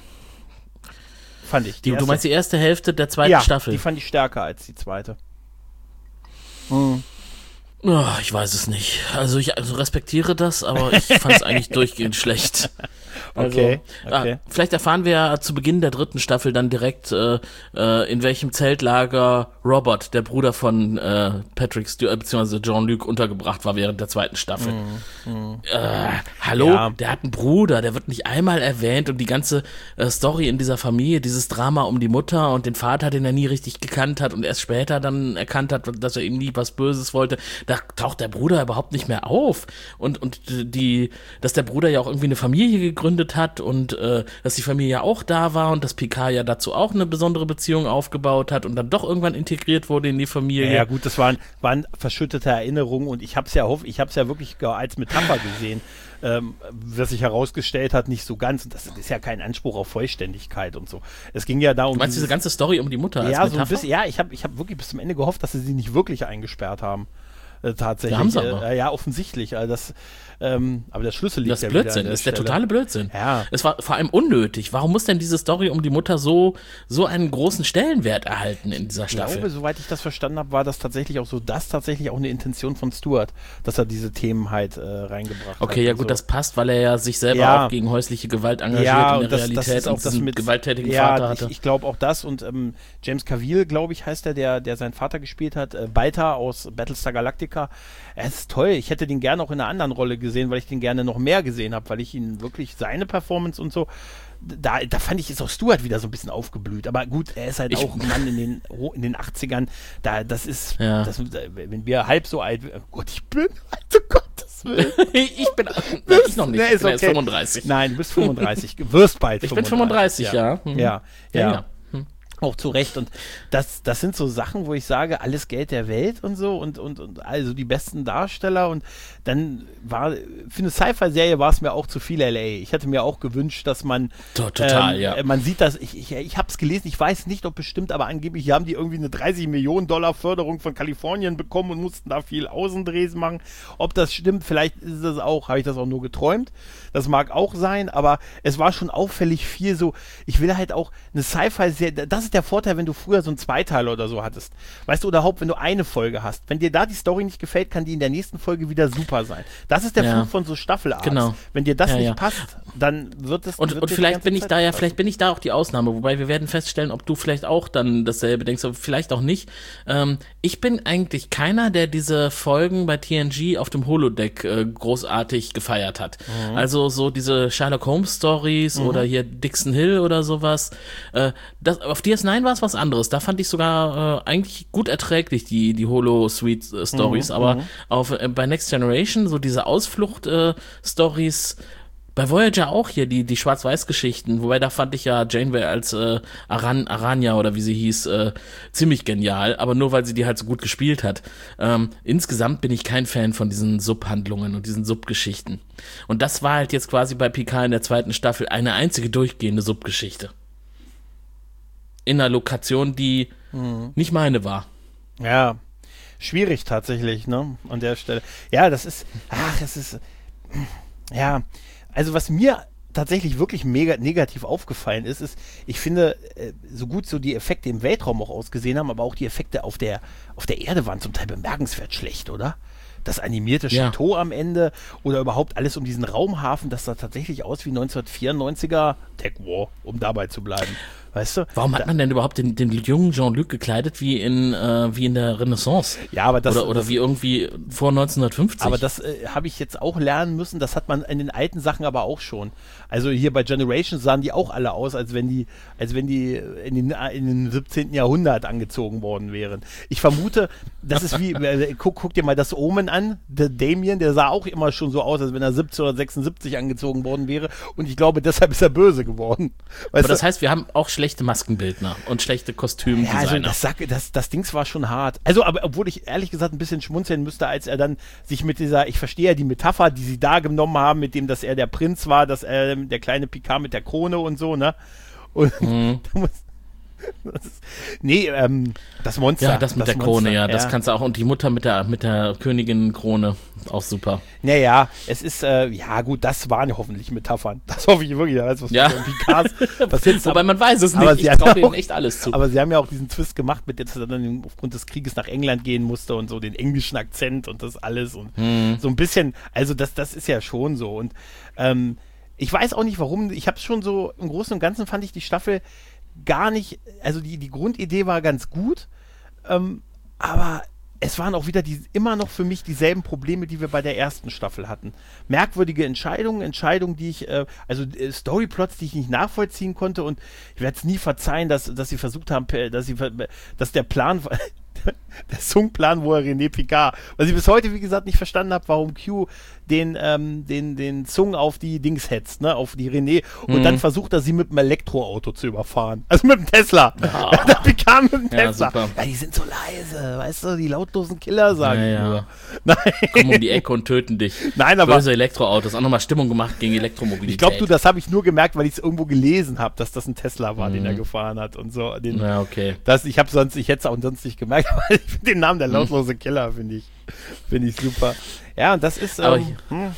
fand ich. Die, du meinst die erste Hälfte der zweiten ja, Staffel? Die fand ich stärker als die zweite. Hm. Oh, ich weiß es nicht. Also ich also respektiere das, aber ich fand es eigentlich durchgehend schlecht. Also, okay, okay. Ah, vielleicht erfahren wir ja zu Beginn der dritten Staffel dann direkt, äh, äh, in welchem Zeltlager Robert, der Bruder von äh, Patrick Stewart, beziehungsweise Jean-Luc, untergebracht war während der zweiten Staffel. Mm, mm. Äh, hallo, ja. Der hat einen Bruder, der wird nicht einmal erwähnt und die ganze äh, Story in dieser Familie, dieses Drama um die Mutter und den Vater, den er nie richtig gekannt hat und erst später dann erkannt hat, dass er ihm nie was Böses wollte, da taucht der Bruder überhaupt nicht mehr auf. Und, und die, dass der Bruder ja auch irgendwie eine Familie gegründet hat und äh, dass die Familie ja auch da war und dass Picard ja dazu auch eine besondere Beziehung aufgebaut hat und dann doch irgendwann integriert wurde in die Familie. Ja gut, das waren, waren verschüttete Erinnerungen und ich habe es ja, ich habe es ja wirklich als Metapher gesehen, ähm, was sich herausgestellt hat, nicht so ganz. Und das ist ja kein Anspruch auf Vollständigkeit und so. Es ging ja darum. Du meinst dieses, diese ganze Story um die Mutter als ja, Metapher? So ein bisschen, ja, ich habe ich hab wirklich bis zum Ende gehofft, dass sie sie nicht wirklich eingesperrt haben. Äh, tatsächlich. haben sie aber. Äh, ja, offensichtlich. Also das, ähm, aber der Schlüssel liegt das ja Blödsinn, wieder an der das ist der Stelle. totale Blödsinn. Ja. Es war vor allem unnötig. Warum muss denn diese Story um die Mutter so, so einen großen Stellenwert erhalten in dieser Ich Staffel? glaube, soweit ich das verstanden habe, war das tatsächlich auch so, das tatsächlich auch eine Intention von Stuart, dass er diese Themen halt äh, reingebracht hat. Okay, ja und gut, so. das passt, weil er ja sich selber Ja. auch gegen häusliche Gewalt engagiert Ja, in und der das, das Realität ist auch und das diesen mit gewalttätigen ja, Vater hatte. Ich, ich glaube auch das und ähm, James Cavill, glaube ich, heißt er, der, der seinen Vater gespielt hat, äh, Balta aus Battlestar Galactica. Er ist toll. Ich hätte den gerne auch in einer anderen Rolle gesehen, weil ich den gerne noch mehr gesehen habe, weil ich ihn wirklich, seine Performance und so, da, da fand ich, ist auch Stuart wieder so ein bisschen aufgeblüht. Aber gut, er ist halt Ich- auch ein Mann in den, in den achtzigern. Da, das ist, Ja. das, wenn wir halb so alt, oh Gott, ich bin, also Gottes Willen. ich bin, ich noch nicht, Nee, ich ist bin erst okay. fünfunddreißig. Nein, du bist fünfunddreißig, wirst bald Ich bin fünfunddreißig, ja. Mhm. Ja, ja. Ja, ja. Auch zu Recht. Und das, das sind so Sachen, wo ich sage, alles Geld der Welt und so und, und, und also die besten Darsteller. Und dann war, für eine Sci-Fi-Serie war es mir auch zu viel L A. Ich hätte mir auch gewünscht, dass man To- total, ähm, ja. man sieht das, ich, ich, ich habe es gelesen, ich weiß nicht, ob bestimmt, aber angeblich haben die irgendwie eine dreißig Millionen Dollar Förderung von Kalifornien bekommen und mussten da viel Außendrehs machen. Ob das stimmt, vielleicht ist es auch, habe ich das auch nur geträumt. Das mag auch sein, aber es war schon auffällig viel so, ich will halt auch eine Sci-Fi-Serie, das ist der Vorteil, wenn du früher so einen Zweiteiler oder so hattest. Weißt du, oder überhaupt, wenn du eine Folge hast. Wenn dir da die Story nicht gefällt, kann die in der nächsten Folge wieder super sein. Das ist der Ja. Fluch von so Staffelarts. Genau. Wenn dir das Ja, nicht ja. passt, dann wird es Und, wird und dir die vielleicht ganze bin ich Zeit da ja, passen. vielleicht bin ich da auch die Ausnahme, wobei wir werden feststellen, ob du vielleicht auch dann dasselbe denkst, aber vielleicht auch nicht. Ähm, ich bin eigentlich keiner, der diese Folgen bei T N G auf dem Holodeck äh, großartig gefeiert hat. Mhm. Also so diese Sherlock Holmes Stories Mhm. oder hier Dixon Hill oder sowas. Äh, das, auf D S neun war es was anderes. Da fand ich sogar äh, eigentlich gut erträglich die, die Holo-Suite-Stories, Mhm. aber Mhm. auf, äh, bei Next Generation, so diese Ausflucht-Stories, bei Voyager auch hier, die, die Schwarz-Weiß-Geschichten, wobei da fand ich ja Janeway als äh, Aran, Aranya oder wie sie hieß, äh, ziemlich genial, aber nur weil sie die halt so gut gespielt hat. Ähm, insgesamt bin ich kein Fan von diesen Subhandlungen und diesen Subgeschichten. Und das war halt jetzt quasi bei Picard in der zweiten Staffel eine einzige durchgehende Subgeschichte. In einer Lokation, die Mhm. nicht meine war. Ja, schwierig tatsächlich, ne, an der Stelle. Ja, das ist, ach, es ist, ja, also was mir tatsächlich wirklich mega negativ aufgefallen ist, ist, ich finde, äh, so gut so die Effekte im Weltraum auch ausgesehen haben, aber auch die Effekte auf der, auf der Erde waren zum Teil bemerkenswert schlecht, oder? Das animierte Ja. Chateau am Ende oder überhaupt alles um diesen Raumhafen, das sah tatsächlich aus wie neunzehnhundertvierundneunziger Tech War, um dabei zu bleiben. Weißt du? Warum hat Da- man denn überhaupt den, den jungen Jean-Luc gekleidet wie in, äh, wie in der Renaissance? Ja, aber das, oder oder das, wie irgendwie vor neunzehnhundertfünfzig? aber das äh, habe ich jetzt auch lernen müssen. Das hat man in den alten Sachen aber auch schon. Also hier bei Generations sahen die auch alle aus, als wenn die, als wenn die in den, in den siebzehnten Jahrhundert angezogen worden wären. Ich vermute, das ist wie, äh, guck, guck dir mal das Omen an. Der Damien, der sah auch immer schon so aus, als wenn er siebzehnhundertsechsundsiebzig angezogen worden wäre. Und ich glaube, deshalb ist er böse geworden. Weißt aber das du? heißt, wir haben auch schlechte Maskenbildner und schlechte Ja, Kostümdesigner. also das, Sack, das, das Dings war schon hart. Also, aber obwohl ich ehrlich gesagt ein bisschen schmunzeln müsste, als er dann sich mit dieser, ich verstehe ja die Metapher, die sie da genommen haben, mit dem, dass er der Prinz war, dass er der kleine Picard mit der Krone und so, ne? Und Mhm. da muss, das ist, nee, ähm, das Monster. Ja, das mit der Monster, Krone, ja, das kannst du auch. Und die Mutter mit der, mit der Königin-Krone, auch super. Naja, es ist, äh, ja gut, das waren hoffentlich Metaphern. Das hoffe ich wirklich, das, was Ja. Picards passiert. Wobei man weiß es aber nicht, sie ich hat traue auch- denen echt alles zu. Aber sie haben ja auch diesen Twist gemacht, mit dem er dann aufgrund des Krieges nach England gehen musste und so den englischen Akzent und das alles und Hm. so ein bisschen, also das, das ist ja schon so. Und ähm, ich weiß auch nicht warum, ich habe es schon so, im Großen und Ganzen fand ich die Staffel gar nicht, also die, die Grundidee war ganz gut, ähm, aber es waren auch wieder die, immer noch für mich dieselben Probleme, die wir bei der ersten Staffel hatten. Merkwürdige Entscheidungen, Entscheidungen, die ich, äh, also äh, Storyplots, die ich nicht nachvollziehen konnte und ich werde es nie verzeihen, dass, dass sie versucht haben, per- dass sie, ver- dass der Plan, der Sung-Plan, wo er René Picard, was ich bis heute, wie gesagt, nicht verstanden habe, warum Q den, ähm, den, den Sung auf die Dings hetzt, ne, auf die René und Mhm. dann versucht er sie mit einem Elektroauto zu überfahren. Also mit dem Tesla. Ja. Der Picard mit dem Ja, Tesla. super. Ja, die sind so leise, weißt du, die lautlosen Killer sagen Ja, ja. nur. Nein, Kommen um die Ecke und töten dich. Nein, aber Böse Elektroautos, auch nochmal Stimmung gemacht gegen Elektromobilität. ich glaube, du, das habe ich nur gemerkt, weil ich es irgendwo gelesen habe, dass das ein Tesla war, den Mhm. er gefahren hat und so. Den, Ja, okay. das, ich habe sonst, ich hätte es auch sonst nicht gemerkt, weil ich find den Namen der lautlose Killer finde ich, finde ich super. Ja, und das ist, ähm, Aber hm.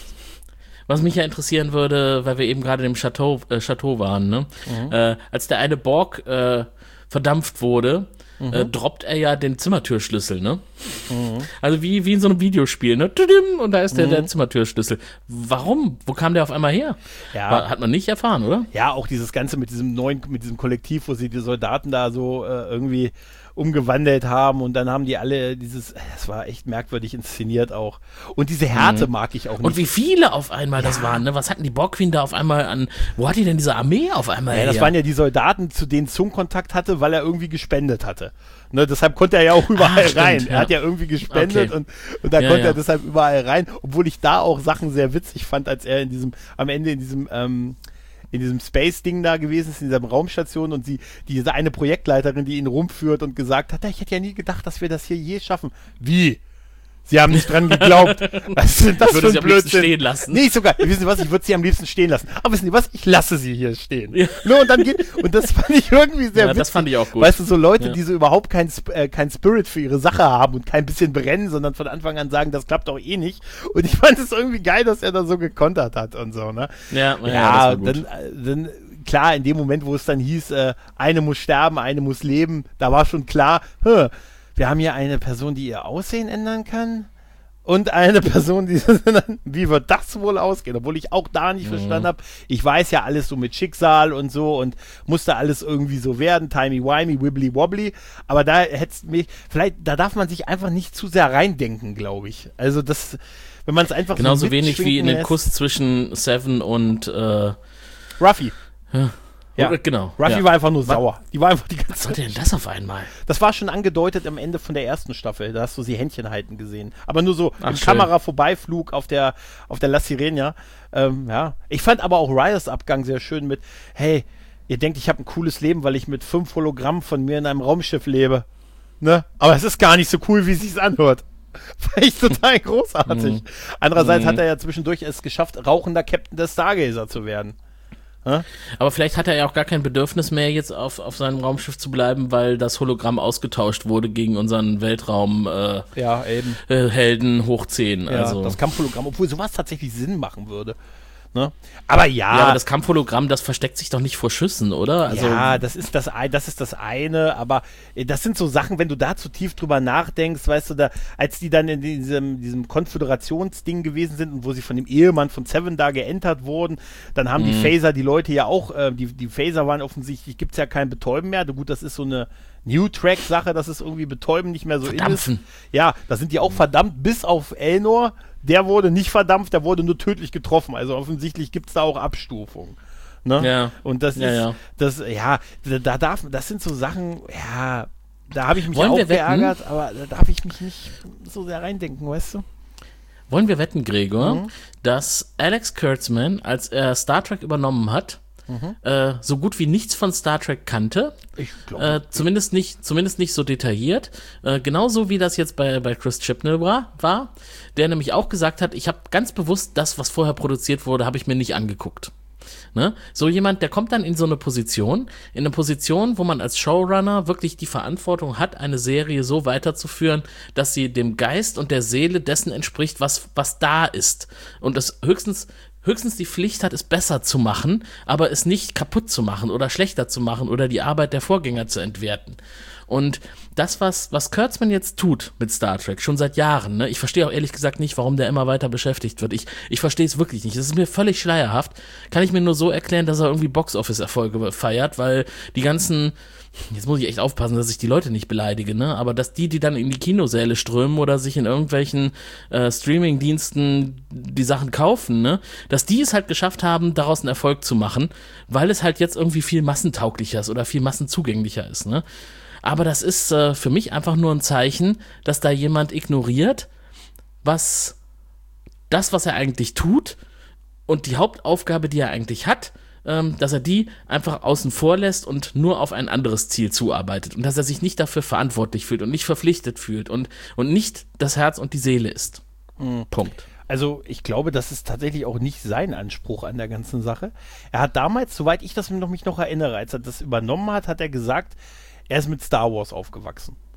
was mich ja interessieren würde, weil wir eben gerade im Chateau, äh, Chateau waren, ne? Mhm. Äh, als der eine Borg äh, verdampft wurde, mhm. äh, droppt er ja den Zimmertürschlüssel, ne? Mhm. Also wie, wie in so einem Videospiel, ne? Und da ist der, mhm. der Zimmertürschlüssel. Warum? Wo kam der auf einmal her? Ja. War, hat man nicht erfahren, oder? Ja, auch dieses Ganze mit diesem neuen, mit diesem Kollektiv, wo sie die Soldaten da so äh, irgendwie umgewandelt haben und dann haben die alle dieses, das war echt merkwürdig inszeniert auch. Und diese Härte mhm. mag ich auch nicht. Und wie viele auf einmal ja. das waren, ne? Was hatten die Borg Queen da auf einmal an, wo hat die denn diese Armee auf einmal Ja, her? das waren ja die Soldaten, zu denen Zung Kontakt hatte, weil er irgendwie gespendet hatte. Ne, deshalb konnte er ja auch überall ah, stimmt, rein. Er ja. hat ja irgendwie gespendet okay. und, und da ja, konnte ja. er deshalb überall rein, obwohl ich da auch Sachen sehr witzig fand, als er in diesem, am Ende in diesem, ähm, in diesem Space-Ding da gewesen ist, in dieser Raumstation und sie, diese eine Projektleiterin, die ihn rumführt und gesagt hat, ich hätte ja nie gedacht, dass wir das hier je schaffen. Wie? Sie haben nicht dran geglaubt. Was ist denn das für ein Blödsinn? Stehen lassen. Nee, sogar, wissen Sie was, ich würde sie am liebsten stehen lassen. Aber wissen Sie was, ich lasse sie hier stehen. Ja. No, und dann geht, und das fand ich irgendwie sehr ja, witzig. Das fand ich auch gut. Weißt du, so Leute, ja. die so überhaupt kein, äh, kein Spirit für ihre Sache haben und kein bisschen brennen, sondern von Anfang an sagen, das klappt doch eh nicht. Und ich fand es irgendwie geil, dass er da so gekontert hat und so, ne? Ja, ja, ja das war gut. Dann, dann, klar, in dem Moment, wo es dann hieß, äh, eine muss sterben, eine muss leben, da war schon klar, hä, wir haben hier eine Person, die ihr Aussehen ändern kann. Und eine Person, die, wie wird das wohl ausgehen? Obwohl ich auch da nicht mhm. verstanden habe. Ich weiß ja alles so mit Schicksal und so und musste alles irgendwie so werden, timey-wimey, wibbly-wobbly. Aber da hätt's mich, vielleicht, da darf man sich einfach nicht zu sehr reindenken, glaube ich. Also das, wenn man es einfach genauso so wenig wie in den Kuss zwischen Seven und äh, Ruffy. Ja. Ja, Oder, genau. Ruffy ja. war einfach nur sauer. Die war einfach die ganze Was sollte denn das auf einmal? Das war schon angedeutet am Ende von der ersten Staffel. Da hast du sie Händchen halten gesehen. Aber nur so Ach, im schön. Kamerafvorbeiflug auf der, auf der La Sirena. Ähm, ja. Ich fand aber auch Ryers Abgang sehr schön mit, hey, ihr denkt, ich habe ein cooles Leben, weil ich mit fünf Hologrammen von mir in einem Raumschiff lebe. Ne? Aber es ist gar nicht so cool, wie es sich anhört. Fand ich total großartig. Mhm. Andererseits mhm. hat er ja zwischendurch es geschafft, rauchender Captain der Stargazer zu werden. Ha? Aber vielleicht hat er ja auch gar kein Bedürfnis mehr, jetzt auf, auf seinem Raumschiff zu bleiben, weil das Hologramm ausgetauscht wurde gegen unseren Weltraum äh, ja, eben. Äh, Helden hoch zehn. Ja, also. Das Kampfhologramm, obwohl sowas tatsächlich Sinn machen würde. Ne? Aber ja. Ja, aber das Kampfhologramm, das versteckt sich doch nicht vor Schüssen, oder? Also, ja, das ist das, das ist das eine, aber das sind so Sachen, wenn du da zu tief drüber nachdenkst, weißt du, da, als die dann in diesem, diesem Konföderationsding gewesen sind und wo sie von dem Ehemann von Seven da geentert wurden, dann haben mhm. die Phaser die Leute ja auch, äh, die, die Phaser waren offensichtlich, gibt's ja kein Betäuben mehr. Gut, das ist so eine New-Track-Sache, dass es irgendwie Betäuben nicht mehr so Verdampfen. ist. Ja, da sind die auch verdammt, bis auf Elnor. Der wurde nicht verdampft, der wurde nur tödlich getroffen. Also offensichtlich gibt es da auch Abstufungen. Ne? Ja. Und das ja, ist, ja. das, ja, da darf, das sind so Sachen, ja, da habe ich mich Wollen auch wir geärgert, wetten? Aber da darf ich mich nicht so sehr reindenken, weißt du? Wollen wir wetten, Gregor, Mhm. dass Alex Kurtzman, als er Star Trek übernommen hat, Mhm. Äh, so gut wie nichts von Star Trek kannte. Ich glaube. Äh, zumindest nicht, zumindest nicht so detailliert. Äh, genauso wie das jetzt bei, bei Chris Chibnall war, war, der nämlich auch gesagt hat, ich habe ganz bewusst das, was vorher produziert wurde, habe ich mir nicht angeguckt. Ne? So jemand, der kommt dann in so eine Position, in eine Position, wo man als Showrunner wirklich die Verantwortung hat, eine Serie so weiterzuführen, dass sie dem Geist und der Seele dessen entspricht, was, was da ist. Und das höchstens höchstens die Pflicht hat, es besser zu machen, aber es nicht kaputt zu machen oder schlechter zu machen oder die Arbeit der Vorgänger zu entwerten. Und das, was, was Kurtzman jetzt tut mit Star Trek, schon seit Jahren, ne? Ich verstehe auch ehrlich gesagt nicht, warum der immer weiter beschäftigt wird. Ich, ich verstehe es wirklich nicht. Das ist mir völlig schleierhaft. Kann ich mir nur so erklären, dass er irgendwie Box-Office-Erfolge feiert, weil die ganzen, jetzt muss ich echt aufpassen, dass ich die Leute nicht beleidige, ne? Aber dass die, die dann in die Kinosäle strömen oder sich in irgendwelchen äh, Streaming-Diensten die Sachen kaufen, ne? Dass die es halt geschafft haben, daraus einen Erfolg zu machen, weil es halt jetzt irgendwie viel massentauglicher ist oder viel massenzugänglicher ist, ne? Aber das ist äh, für mich einfach nur ein Zeichen, dass da jemand ignoriert, was das, was er eigentlich tut und die Hauptaufgabe, die er eigentlich hat, ähm, dass er die einfach außen vor lässt und nur auf ein anderes Ziel zuarbeitet und dass er sich nicht dafür verantwortlich fühlt und nicht verpflichtet fühlt und, und nicht das Herz und die Seele ist. Mhm. Punkt. Also ich glaube, das ist tatsächlich auch nicht sein Anspruch an der ganzen Sache. Er hat damals, soweit ich das noch, mich noch erinnere, als er das übernommen hat, hat er gesagt, er ist mit Star Wars aufgewachsen. Und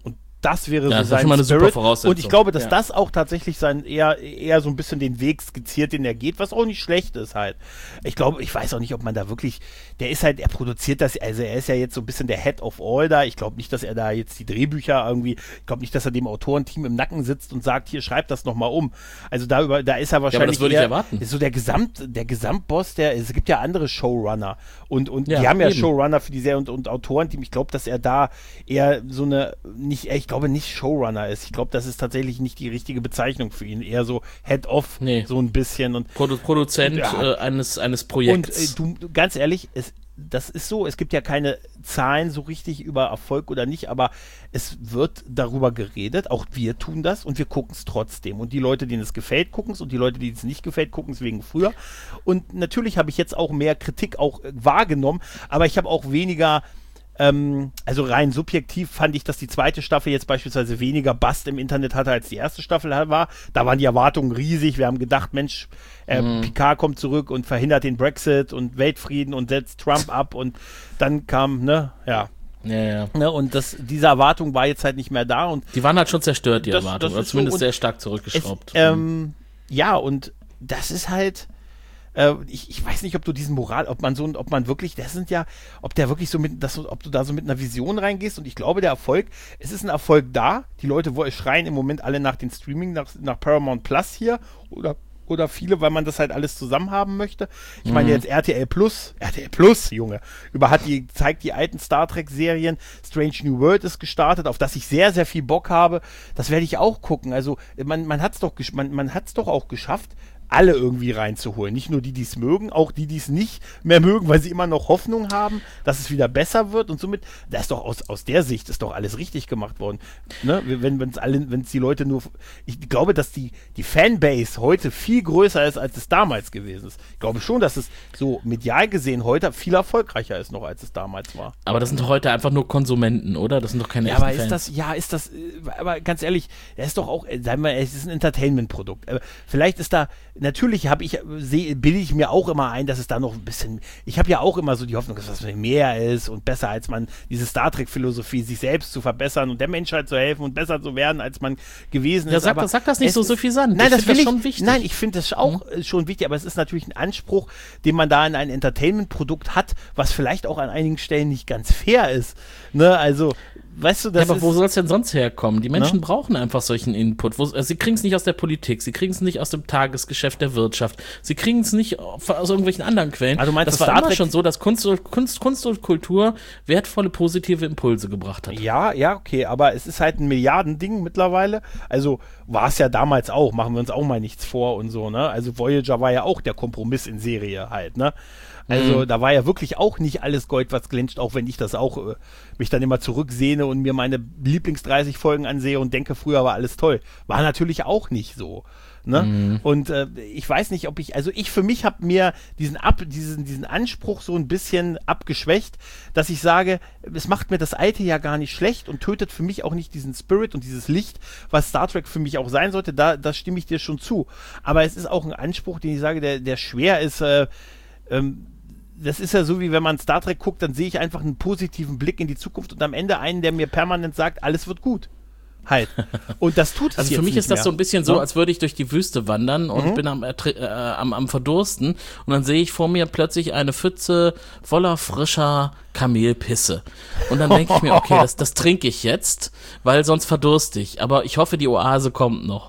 das wäre ja, so sein schon mal eine Spirit. Super Voraussetzung. Und ich glaube, dass ja. das auch tatsächlich sein eher, eher so ein bisschen den Weg skizziert, den er geht, was auch nicht schlecht ist halt. Ich glaube, ich weiß auch nicht, ob man da wirklich, der ist halt, er produziert das, also er ist ja jetzt so ein bisschen der Head of all da. Ich glaube nicht, dass er da jetzt die Drehbücher irgendwie, ich glaube nicht, dass er dem Autorenteam im Nacken sitzt und sagt, hier, schreib das nochmal um. Also da über, da ist er wahrscheinlich ja, aber das würde eher, ich erwarten. so der Gesamt, der Gesamtboss, der, es gibt ja andere Showrunner und, und ja, die haben ja eben. Showrunner für die Serie und, und Autorenteam. Ich glaube, dass er da eher so eine, nicht, ich glaube nicht Showrunner ist. Ich glaube, das ist tatsächlich nicht die richtige Bezeichnung für ihn. Eher so Head-Off, nee. so ein bisschen. Und Produ- Produzent ja. äh, eines, eines Projekts. Und äh, du, ganz ehrlich, es, das ist so, es gibt ja keine Zahlen so richtig über Erfolg oder nicht, aber es wird darüber geredet, auch wir tun das und wir gucken es trotzdem. Und die Leute, denen es gefällt, gucken es und die Leute, denen es nicht gefällt, gucken es wegen früher. Und natürlich habe ich jetzt auch mehr Kritik auch äh, wahrgenommen, aber ich habe auch weniger, ähm, also rein subjektiv fand ich, dass die zweite Staffel jetzt beispielsweise weniger Bust im Internet hatte, als die erste Staffel war. Da waren die Erwartungen riesig. Wir haben gedacht, Mensch, äh, mhm. Picard kommt zurück und verhindert den Brexit und Weltfrieden und setzt Trump ab und dann kam, ne, ja. Ja, ja. Ne, und das, diese Erwartung war jetzt halt nicht mehr da. Und die waren halt schon zerstört, die das, Erwartung, das oder zumindest so, sehr stark zurückgeschraubt. Es, ähm, ja, und das ist halt, äh, ich, ich weiß nicht, ob du diesen Moral, ob man so, ob man wirklich, das sind ja, ob der wirklich so mit, das, ob du da so mit einer Vision reingehst und ich glaube, der Erfolg, es ist ein Erfolg da, die Leute wo, schreien im Moment alle nach den Streaming, nach, nach Paramount Plus hier oder oder viele, weil man das halt alles zusammen haben möchte. Ich meine jetzt R T L Plus, R T L Plus, Junge, über hat die, zeigt die alten Star Trek Serien, Strange New World ist gestartet, auf das ich sehr, sehr viel Bock habe. Das werde ich auch gucken. Also man, man hat's doch, man, man hat's doch auch geschafft, alle irgendwie reinzuholen. Nicht nur die, die es mögen, auch die, die es nicht mehr mögen, weil sie immer noch Hoffnung haben, dass es wieder besser wird und somit, das ist doch aus, aus der Sicht ist doch alles richtig gemacht worden. Ne? Wenn es alle, wenn es die Leute nur, ich glaube, dass die, die Fanbase heute viel größer ist, als es damals gewesen ist. Ich glaube schon, dass es so medial gesehen heute viel erfolgreicher ist noch, als es damals war. Aber das sind doch heute einfach nur Konsumenten, oder? Das sind doch keine ja, echten aber ist Fans. das, ja, ist das, aber ganz ehrlich, er ist doch auch, sagen wir, es ist ein Entertainment-Produkt. Vielleicht ist da, natürlich habe ich, seh, bilde ich mir auch immer ein, dass es da noch ein bisschen, ich habe ja auch immer so die Hoffnung, dass es mehr ist und besser, als man diese Star Trek-Philosophie, sich selbst zu verbessern und der Menschheit zu helfen und besser zu werden, als man gewesen ja, ist. Sag, aber das, sag das nicht so suffisant. Nein, ich das will das ich, schon wichtig. Nein, ich finde das auch mhm. schon wichtig, aber es ist natürlich ein Anspruch, den man da in ein Entertainment-Produkt hat, was vielleicht auch an einigen Stellen nicht ganz fair ist. Ne, also, weißt du, das ja, aber ist, wo soll es denn sonst herkommen? Die Menschen ne? brauchen einfach solchen Input. Wo, also sie kriegen es nicht aus der Politik, sie kriegen es nicht aus dem Tagesgeschäft der Wirtschaft, sie kriegen es nicht aus irgendwelchen anderen Quellen. Also meinst das du, war Star immer Trek schon so, dass Kunst, Kunst, Kunst und Kultur wertvolle, positive Impulse gebracht hat. Ja, ja, okay, aber es ist halt ein Milliardending mittlerweile. Also war es ja damals auch, machen wir uns auch mal nichts vor und so, ne? Also Voyager war ja auch der Kompromiss in Serie halt, ne? Also mhm. da war ja wirklich auch nicht alles Gold, was glänzt, auch wenn ich das auch äh, mich dann immer zurücksehne und mir meine Lieblings dreißig Folgen ansehe und denke, früher war alles toll. War natürlich auch nicht so. Ne? Mhm. Und äh, ich weiß nicht, ob ich, also ich für mich habe mir diesen, Ab, diesen, diesen Anspruch so ein bisschen abgeschwächt, dass ich sage, es macht mir das Alte ja gar nicht schlecht und tötet für mich auch nicht diesen Spirit und dieses Licht, was Star Trek für mich auch sein sollte, da, da stimme ich dir schon zu. Aber es ist auch ein Anspruch, den ich sage, der, der schwer ist, äh, ähm, das ist ja so, wie wenn man Star Trek guckt, dann sehe ich einfach einen positiven Blick in die Zukunft und am Ende einen, der mir permanent sagt, alles wird gut. Halt. Und das tut es Also jetzt für mich nicht ist das mehr. so ein bisschen so, Ja? als würde ich durch die Wüste wandern und Mhm. bin am, äh, am, am Verdursten und dann sehe ich vor mir plötzlich eine Pfütze voller frischer Kamelpisse. Und dann denke ich mir, okay, das, das trinke ich jetzt, weil sonst verdurste ich. Aber ich hoffe, die Oase kommt noch.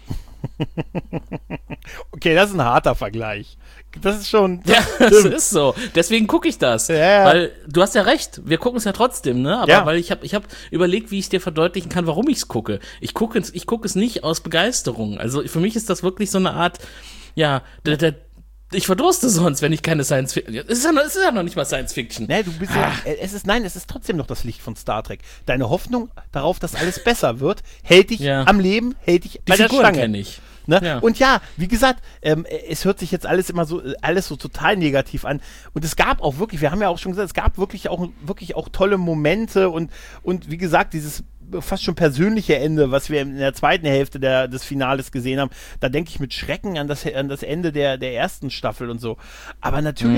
Okay, das ist ein harter Vergleich. Das ist schon. Ja, das ist so. Deswegen gucke ich das. Ja, ja. Weil du hast ja recht, wir gucken es ja trotzdem, ne? Aber Ja. weil ich habe ich hab überlegt, wie ich dir verdeutlichen kann, warum ich es gucke. Ich gucke es, ich gucke es nicht aus Begeisterung. Also für mich ist das wirklich so eine Art, ja, der, der, ich verdurste sonst, wenn ich keine Science Fiction. Es ist ja noch, es ist ja noch nicht mal Science Fiction. Nee, du bist ja, äh, es ist, nein, es ist trotzdem noch das Licht von Star Trek. Deine Hoffnung darauf, dass alles besser wird, hält dich Ja. am Leben, hält dich Die bei der Figuren Stange. kenne ich. Ne? Ja. Und ja, wie gesagt, ähm, es hört sich jetzt alles immer so, äh, alles so total negativ an. Und es gab auch wirklich, wir haben ja auch schon gesagt, es gab wirklich auch, wirklich auch tolle Momente und, und wie gesagt, dieses fast schon persönliche Ende, was wir in der zweiten Hälfte der, des Finales gesehen haben, da denke ich mit Schrecken an das, an das Ende der, der ersten Staffel und so. Aber natürlich, Mhm.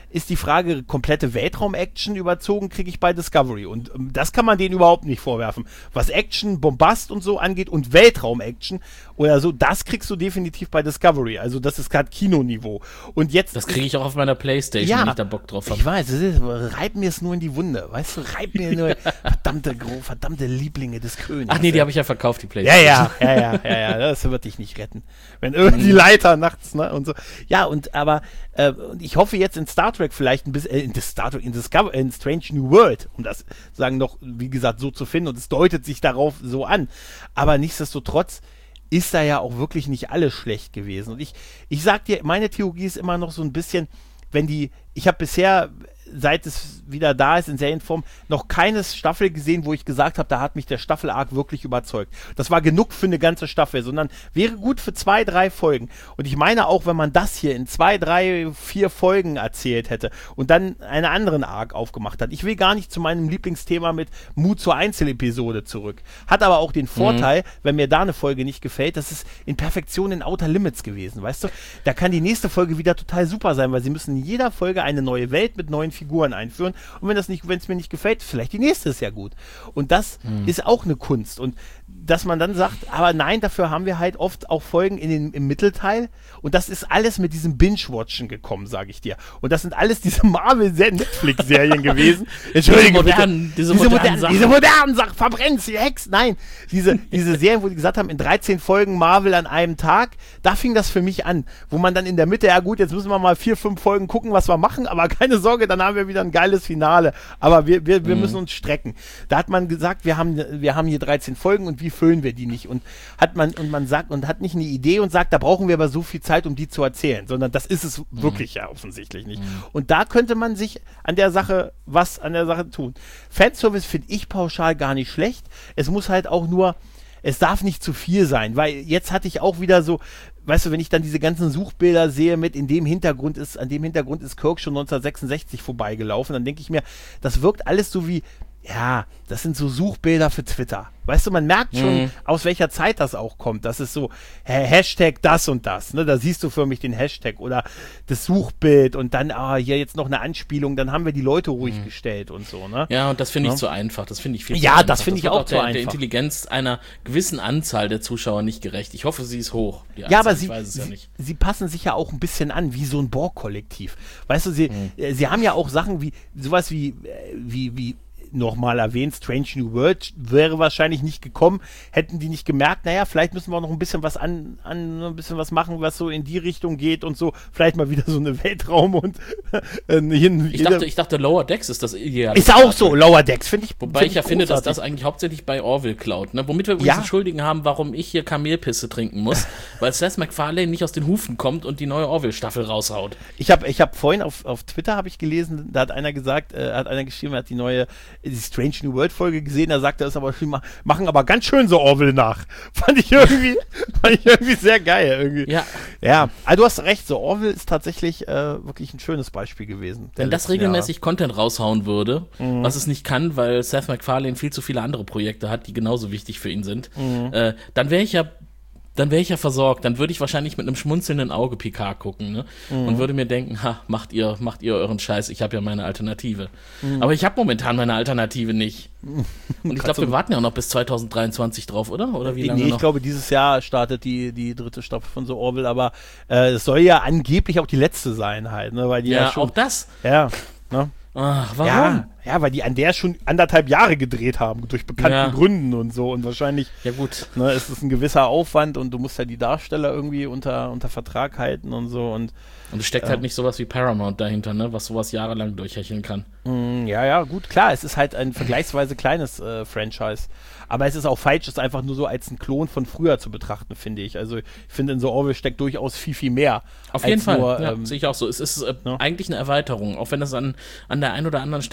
ist die Frage, komplette Weltraum-Action überzogen, kriege ich bei Discovery. Und ähm, das kann man denen überhaupt nicht vorwerfen. Was Action, Bombast und so angeht und Weltraum-Action oder so, das kriegst du definitiv bei Discovery. Also das ist gerade Kinoniveau. Und jetzt... Das kriege ich auch auf meiner Playstation, ja, wenn ich da Bock drauf habe. Ich weiß, es ist, reib mir es nur in die Wunde. Weißt du, reib mir nur verdammte, verdammte Lieblinge des Königs. Ach nee, die habe ich ja verkauft, die Playstation. Ja, ja, ja, ja, ja, ja, das wird dich nicht retten. Wenn irgendwie die Leiter nachts, ne, und so. Ja, und aber äh, ich hoffe jetzt in Star Trek vielleicht ein bisschen, äh, in Star Trek, in Discover, in Strange New World, um das sagen noch, wie gesagt, so zu finden, und es deutet sich darauf so an. Aber nichtsdestotrotz ist da ja auch wirklich nicht alles schlecht gewesen. Und ich, ich sag dir, meine Theorie ist immer noch so ein bisschen, wenn die, ich habe bisher, seit es wieder da ist in Serienform, noch keine Staffel gesehen, wo ich gesagt habe, da hat mich der Staffel-Arc wirklich überzeugt. Das war genug für eine ganze Staffel, sondern wäre gut für zwei, drei Folgen. Und ich meine auch, wenn man das hier in zwei, drei, vier Folgen erzählt hätte und dann einen anderen Arc aufgemacht hat. Ich will gar nicht zu meinem Lieblingsthema mit Mut zur Einzelepisode zurück. Hat aber auch den Vorteil, mhm. wenn mir da eine Folge nicht gefällt, das ist in Perfektion in Outer Limits gewesen, weißt du? Da kann die nächste Folge wieder total super sein, weil sie müssen in jeder Folge eine neue Welt mit neuen Figuren einführen. Und wenn das nicht, wenn es mir nicht gefällt, vielleicht die nächste ist ja gut. Und das mhm. ist auch eine Kunst. Und dass man dann sagt, aber nein, dafür haben wir halt oft auch Folgen in den, im Mittelteil. Und das ist alles mit diesem Binge-Watchen gekommen, sage ich dir. Und das sind alles diese Marvel-Netflix-Serien gewesen. Entschuldigung, diese modernen, diese, diese modernen modernen Sachen. Diese modernen Sachen, verbrennt sie, Hex. Nein, diese, diese Serien, wo die gesagt haben, in dreizehn Folgen Marvel an einem Tag, da fing das für mich an. Wo man dann in der Mitte, ja gut, jetzt müssen wir mal vier, fünf Folgen gucken, was wir machen, aber keine Sorge, dann haben wir wieder ein geiles Finale. Aber wir, wir, wir mhm. müssen uns strecken. Da hat man gesagt, wir haben, wir haben hier dreizehn Folgen und wie füllen wir die nicht? Und hat man, und man sagt, und hat nicht eine Idee und sagt, da brauchen wir aber so viel Zeit, um die zu erzählen, sondern das ist es mhm. wirklich ja offensichtlich nicht. Mhm. Und da könnte man sich an der Sache, was an der Sache tun. Fanservice finde ich pauschal gar nicht schlecht. Es muss halt auch nur, es darf nicht zu viel sein, weil jetzt hatte ich auch wieder so, weißt du, wenn ich dann diese ganzen Suchbilder sehe mit in dem Hintergrund ist, an dem Hintergrund ist Kirk schon neunzehnhundertsechsundsechzig vorbeigelaufen, dann denke ich mir, das wirkt alles so wie, ja, das sind so Suchbilder für Twitter. Weißt du, man merkt schon, mhm. aus welcher Zeit das auch kommt. Das ist so, Hashtag das und das, ne? Da siehst du für mich den Hashtag oder das Suchbild und dann, ah, hier jetzt noch eine Anspielung, dann haben wir die Leute ruhig mhm. gestellt und so, ne? Ja, und das finde ich ja. zu einfach. Das finde ich viel zu ja, einfach. das finde ich auch, auch zu der, einfach. Der Intelligenz einer gewissen Anzahl der Zuschauer nicht gerecht. Ich hoffe, sie ist hoch. Die ja, aber ich sie, weiß es ja sie, nicht. sie passen sich ja auch ein bisschen an, wie so ein Borg-Kollektiv. Weißt du, sie, mhm. äh, sie haben ja auch Sachen wie, sowas wie, äh, wie, wie, nochmal erwähnt, Strange New World wäre wahrscheinlich nicht gekommen, hätten die nicht gemerkt, naja, vielleicht müssen wir noch ein bisschen was an, an ein bisschen was machen, was so in die Richtung geht und so, vielleicht mal wieder so eine Weltraum und äh, hin, ich, dachte, ich dachte, Lower Decks ist das ideale. Ist auch so, Lower Decks, finde ich. Wobei find ich ja ich finde, dass großartig. das eigentlich hauptsächlich bei Orville klaut, ne? Womit wir übrigens Ja. einen Schuldigen haben, warum ich hier Kamelpisse trinken muss, weil Seth MacFarlane nicht aus den Hufen kommt und die neue Orville-Staffel raushaut. Ich habe ich hab vorhin auf, auf Twitter habe ich gelesen, da hat einer gesagt, äh, hat einer geschrieben, er hat die neue, die Strange New World Folge gesehen, da sagt er, ist aber machen aber ganz schön so Orville nach. Fand ich irgendwie, fand ich irgendwie sehr geil. Irgendwie. Ja. Ja, also du hast recht, so Orville ist tatsächlich äh, wirklich ein schönes Beispiel gewesen. Wenn das regelmäßig Jahre. Content raushauen würde, mhm. was es nicht kann, weil Seth MacFarlane viel zu viele andere Projekte hat, die genauso wichtig für ihn sind, Mhm. äh, dann wäre ich ja dann wäre ich ja versorgt, dann würde ich wahrscheinlich mit einem schmunzelnden Auge Picard gucken, ne? Mhm. Und würde mir denken, ha, macht ihr, macht ihr euren Scheiß, ich habe ja meine Alternative. Mhm. Aber ich habe momentan meine Alternative nicht. Und ich glaube, wir warten ja auch noch bis zwanzig dreiundzwanzig drauf, oder? Oder wie lange nee, noch? ich glaube, dieses Jahr startet die, die dritte Staffel von so Orville, aber äh, es soll ja angeblich auch die letzte sein halt, ne? Weil die ja, ja schon, auch das. Ja, ne? Ach, warum? Ja, ja, weil die an der schon anderthalb Jahre gedreht haben, durch bekannten Ja. Gründen und so. Und wahrscheinlich Ja gut. ne, ist es ein gewisser Aufwand und du musst ja die Darsteller irgendwie unter, unter Vertrag halten und so. Und Und es steckt Ja. halt nicht sowas wie Paramount dahinter, ne? Was sowas jahrelang durchhecheln kann. mh, ja, ja, gut, klar, es ist halt ein vergleichsweise kleines äh, Franchise. Aber es ist auch falsch, es einfach nur so als ein Klon von früher zu betrachten, finde ich. Also ich finde, in so Orville steckt durchaus viel, viel mehr. Auf jeden Fall, nur, ja, ähm, sehe ich auch so. Es ist äh, ne? eigentlich eine Erweiterung, auch wenn das an, an der einen oder anderen Stelle so ein bisschen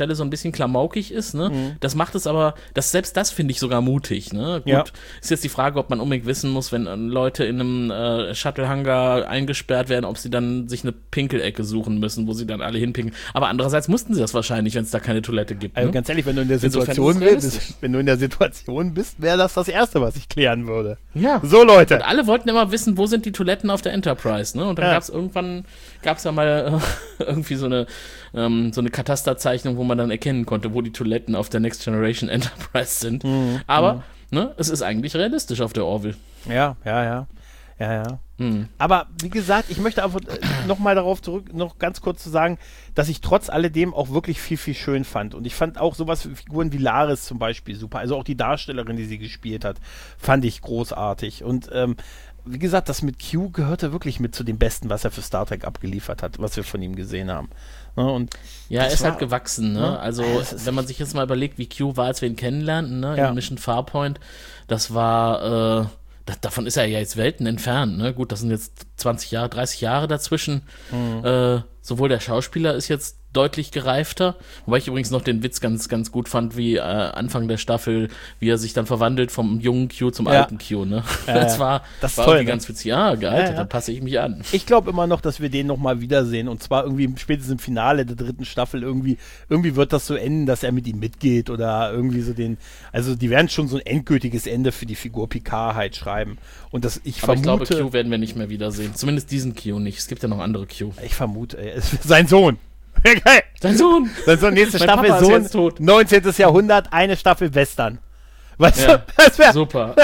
bisschen klamaukig ist, ne? Mhm. Das macht es aber, das, selbst das finde ich sogar mutig, ne? Gut, Ja. ist jetzt die Frage, ob man unbedingt wissen muss, wenn äh, Leute in einem äh, Shuttle-Hangar eingesperrt werden, ob sie dann sich eine Pinkelecke suchen müssen, wo sie dann alle hinpinkeln. Aber andererseits mussten sie das wahrscheinlich, wenn es da keine Toilette gibt. Also ne? ganz ehrlich, wenn du in der Insofern Situation ist es bist, realistisch. wenn du in der Situation bist, wäre das das Erste, was ich klären würde. Ja. So, Leute. Und alle wollten immer wissen, wo sind die Toiletten auf der Enterprise, ne? Und dann Ja. gab es irgendwann, gab es ja mal äh, irgendwie so eine, ähm, so eine Katasterzeichnung, wo man dann erkennen konnte, wo die Toiletten auf der Next Generation Enterprise sind. Mhm. Aber, ne, es ist eigentlich realistisch auf der Orville. Ja, ja, ja. Ja, ja. Mhm. Aber wie gesagt, ich möchte einfach nochmal darauf zurück, noch ganz kurz zu sagen, dass ich trotz alledem auch wirklich viel, viel schön fand. Und ich fand auch sowas wie Figuren wie Laris zum Beispiel super. Also auch die Darstellerin, die sie gespielt hat, fand ich großartig. Und ähm, wie gesagt, das mit Q gehörte wirklich mit zu dem Besten, was er für Star Trek abgeliefert hat, was wir von ihm gesehen haben. Ne? Und Ja, er das ist war- halt gewachsen, ne? ne? Also, Es ist- wenn man sich jetzt mal überlegt, wie Q war, als wir ihn kennenlernten, ne? Ja. In Mission Farpoint, das war, äh, da, davon ist er ja jetzt Welten entfernt, ne? Gut, das sind jetzt zwanzig Jahre, dreißig Jahre dazwischen. Mhm. Äh, sowohl der Schauspieler ist jetzt deutlich gereifter, wobei ich übrigens noch den Witz ganz, ganz gut fand, wie äh, Anfang der Staffel, wie er sich dann verwandelt vom jungen Q zum Ja. alten Q, ne? Ja, das ja. war, Das ist war toll, irgendwie ne? ganz witzig. Ja, gealtert, Ja, ja. da passe ich mich an. Ich glaube immer noch, dass wir den nochmal wiedersehen. Und zwar irgendwie spätestens im Finale der dritten Staffel. Irgendwie, irgendwie wird das so enden, dass er mit ihm mitgeht oder irgendwie so den. Also, die werden schon so ein endgültiges Ende für die Figur Picard halt schreiben. Und das, ich Aber ich vermute. glaube, Q werden wir nicht mehr wiedersehen. Zumindest diesen Q nicht. Es gibt ja noch andere Q. ich vermute, ey, es ist sein Sohn. Geil. Dein Sohn! Sein Sohn, nächste Mein Staffel Papa ist Sohn, jetzt tot. neunzehntes Jahrhundert, eine Staffel Western. Weißt Ja, du? Das wär, super.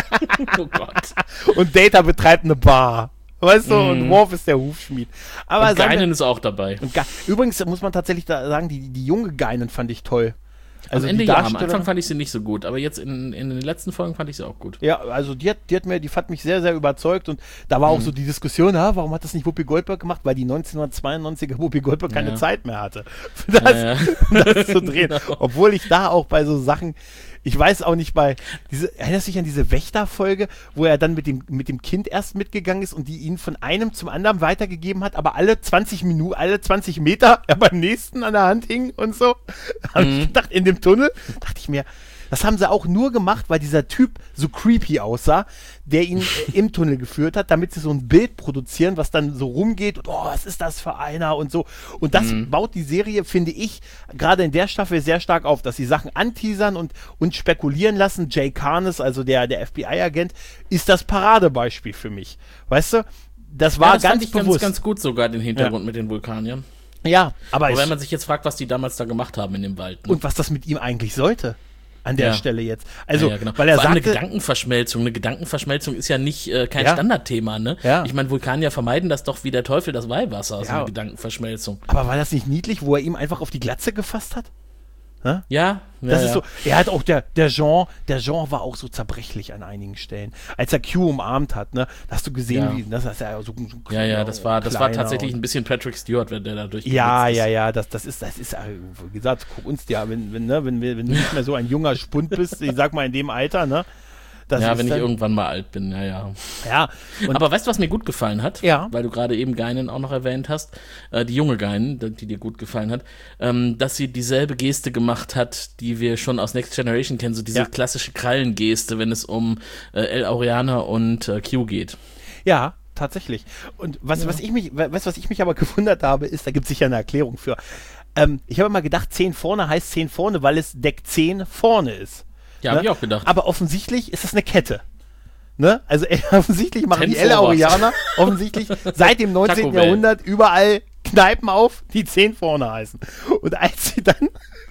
Oh Gott. und Data betreibt eine Bar. Weißt du? Mhm. Und Worf ist der Hufschmied. Aber Und sagen wir- Geinen ist auch dabei. Und Ge- Übrigens muss man tatsächlich da sagen, die, die junge Geinen fand ich toll. Also Am Ende die ja, am Darsteller- Anfang fand ich sie nicht so gut, aber jetzt in, in den letzten Folgen fand ich sie auch gut. Ja, also die hat, die hat mir, die fand mich sehr, sehr überzeugt und da war auch Mhm. so die Diskussion, ah, warum hat das nicht Whoopi Goldberg gemacht? Weil die neunzehnhundertzweiundneunziger Whoopi Goldberg keine Ja. Zeit mehr hatte, das, Ja, ja. das zu drehen. Genau. Obwohl ich da auch bei so Sachen, ich weiß auch nicht bei, diese, erinnerst du dich an diese Wächterfolge, wo er dann mit dem, mit dem Kind erst mitgegangen ist und die ihn von einem zum anderen weitergegeben hat, aber alle zwanzig Minuten, alle zwanzig Meter er beim nächsten an der Hand hing und so. Da hab Mhm. ich gedacht, in dem Tunnel, dachte ich mir, das haben sie auch nur gemacht, weil dieser Typ so creepy aussah, der ihn äh, im Tunnel geführt hat, damit sie so ein Bild produzieren, was dann so rumgeht und oh, was ist das für einer und so. Und das Mhm. baut die Serie, finde ich, gerade in der Staffel sehr stark auf, dass sie Sachen anteasern und, und spekulieren lassen. Jay Karnes, also der, der F B I-Agent, ist das Paradebeispiel für mich. Weißt du? Das war Ja, das ganz fand ich bewusst. ganz, ganz gut sogar, den Hintergrund mit den Vulkaniern. ja, aber Aber es, wenn man sich jetzt fragt, was die damals da gemacht haben in dem Wald. Ne? und was das mit ihm eigentlich sollte. An der Ja. Stelle jetzt. Also, ja, ja, genau. weil er Vor allem sagte, eine Gedankenverschmelzung. Eine Gedankenverschmelzung ist ja nicht äh, kein Ja. Standardthema, ne? Ja. Ich meine, Vulkanier vermeiden das doch wie der Teufel das Weihwasser, so Ja. eine Gedankenverschmelzung. aber war das nicht niedlich, wo er ihm einfach auf die Glatze gefasst hat? Ja, ja, Das ja. ist so, er hat auch der, der Jean, der Jean war auch so zerbrechlich an einigen Stellen. Als er Q umarmt hat, ne, da hast du gesehen, Ja. wie, das ist ja so, so Ja, ja, das war, das war kleiner tatsächlich und- ein bisschen Patrick Stewart, wenn der da durch Ja, ja, ja, das, das ist, das ist, äh, wie gesagt, guck uns ja, wenn, wenn, ne, wenn, wir- wenn du nicht mehr so ein junger Spund bist, ich sag mal in dem Alter, ne, das Ja, ist wenn ich dann, irgendwann mal alt bin, ja, ja. ja, und, Aber weißt du, was mir gut gefallen hat? Ja. Weil du gerade eben Geinen auch noch erwähnt hast, äh, die junge Geinen, die, die dir gut gefallen hat, ähm, dass sie dieselbe Geste gemacht hat, die wir schon aus Next Generation kennen, so diese Ja. klassische Krallengeste, wenn es um äh, El Aureana und äh, Q geht. ja, tatsächlich. Und was, was ich mich, weißt, was ich mich aber gewundert habe, ist, da gibt es sicher eine Erklärung für. Ähm, ich habe immer gedacht, zehn vorne heißt zehn vorne, weil es Deck zehn vorne ist. Ja, hab ich auch gedacht. Aber offensichtlich ist das eine Kette. Ne? Also äh, offensichtlich machen Ten die El forward. Aureaner offensichtlich seit dem neunzehnten Taco Bell. Jahrhundert überall Kneipen auf, die zehn vorne heißen. Und als sie dann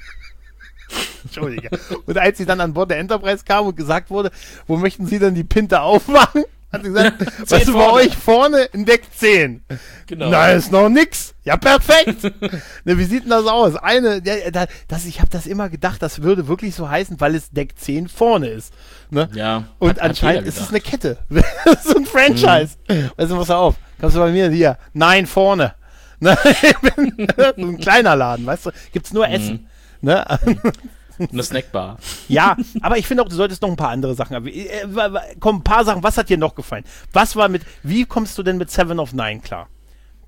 Entschuldige. Und als sie dann an Bord der Enterprise kam und gesagt wurde, wo möchten Sie denn die Pinte aufmachen? Hat sie gesagt, was ist bei vorne. euch vorne in Deck zehn? Genau. Na, ist noch nix. Ja, perfekt. Ne, wie sieht denn das aus? Eine, ja, da, das, ich habe das immer gedacht, das würde wirklich so heißen, weil es Deck zehn vorne ist. Ne? Ja. Und hat- hat anscheinend jeder ist es gedacht. eine Kette. Das ist ein Franchise. Weißt du, pass auf. Kommst du bei mir hier? Nein, vorne. Ne? Ich bin so ein kleiner Laden, weißt du? Gibt's nur Essen. Ne? Eine Snackbar. Ja, aber ich finde auch, du solltest noch ein paar andere Sachen haben. Äh, äh, Komm, ein paar Sachen. Was hat dir noch gefallen? Was war mit, wie kommst du denn mit Seven of Nine klar?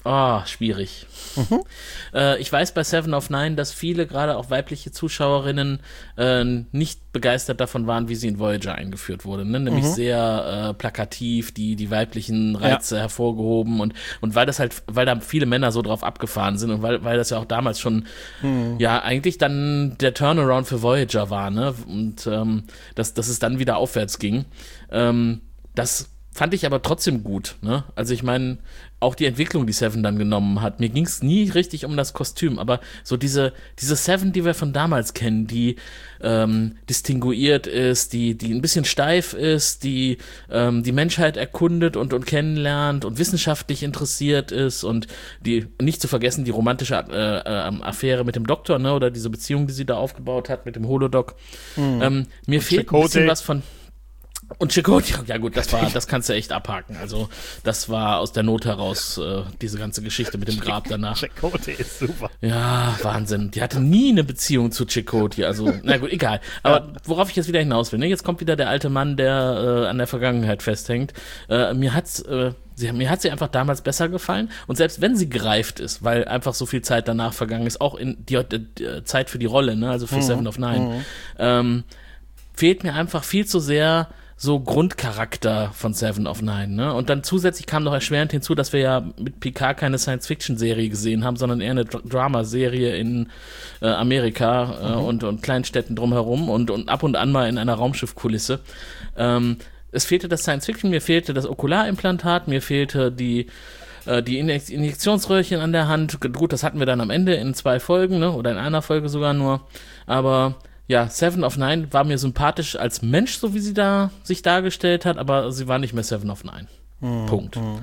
Oh, schwierig. Mhm. Äh, ich weiß bei Seven of Nine, dass viele, gerade auch weibliche Zuschauerinnen, äh, nicht begeistert davon waren, wie sie in Voyager eingeführt wurde. Ne? Nämlich mhm. sehr äh, plakativ, die, die weiblichen Reize ja. hervorgehoben und, und weil das halt, weil da viele Männer so drauf abgefahren sind und weil, weil das ja auch damals schon, mhm. ja, eigentlich dann der Turnaround für Voyager war, ne? Und ähm, dass, dass es dann wieder aufwärts ging. Ähm, das fand ich aber trotzdem gut, ne? Also ich meine, auch die Entwicklung, die Seven dann genommen hat, mir ging es nie richtig um das Kostüm, aber so diese, diese Seven, die wir von damals kennen, die ähm, distinguiert ist, die, die ein bisschen steif ist, die ähm, die Menschheit erkundet und, und kennenlernt und wissenschaftlich interessiert ist und die, nicht zu vergessen, die romantische äh, äh, Affäre mit dem Doktor, ne? Oder diese Beziehung, die sie da aufgebaut hat mit dem Holodoc. Mhm. Ähm, mir und fehlt Chakotay. Ein bisschen was von Und Chakotay, ja gut, das war, das kannst du echt abhaken. Also das war aus der Not heraus äh, diese ganze Geschichte mit dem Grab danach. Chakotay ist super. Ja, Wahnsinn. Die hatte nie eine Beziehung zu Chakotay. Also na gut, egal. Aber worauf ich jetzt wieder hinaus will, ne? Jetzt kommt wieder der alte Mann, der äh, an der Vergangenheit festhängt. Äh, mir hat's äh, Sie, mir hat sie einfach damals besser gefallen und selbst wenn sie gereift ist, weil einfach so viel Zeit danach vergangen ist, auch in die, die, die Zeit für die Rolle, ne? Also für mhm. Seven of Nine, mhm. ähm, fehlt mir einfach viel zu sehr so Grundcharakter von Seven of Nine, ne? Und dann zusätzlich kam noch erschwerend hinzu, dass wir ja mit Picard keine Science-Fiction-Serie gesehen haben, sondern eher eine Dr- Drama-Serie in äh, Amerika äh, mhm. und, und Kleinstädten drumherum und, und ab und an mal in einer Raumschiffkulisse. Ähm, es fehlte das Science-Fiction, mir fehlte das Okularimplantat, mir fehlte die äh, die Injek- Injektionsröhrchen an der Hand. Gut, das hatten wir dann am Ende in zwei Folgen, ne? Oder in einer Folge sogar nur. Aber ja, Seven of Nine war mir sympathisch als Mensch, so wie sie da sich dargestellt hat, aber sie war nicht mehr Seven of Nine. Hm, Punkt. Hm.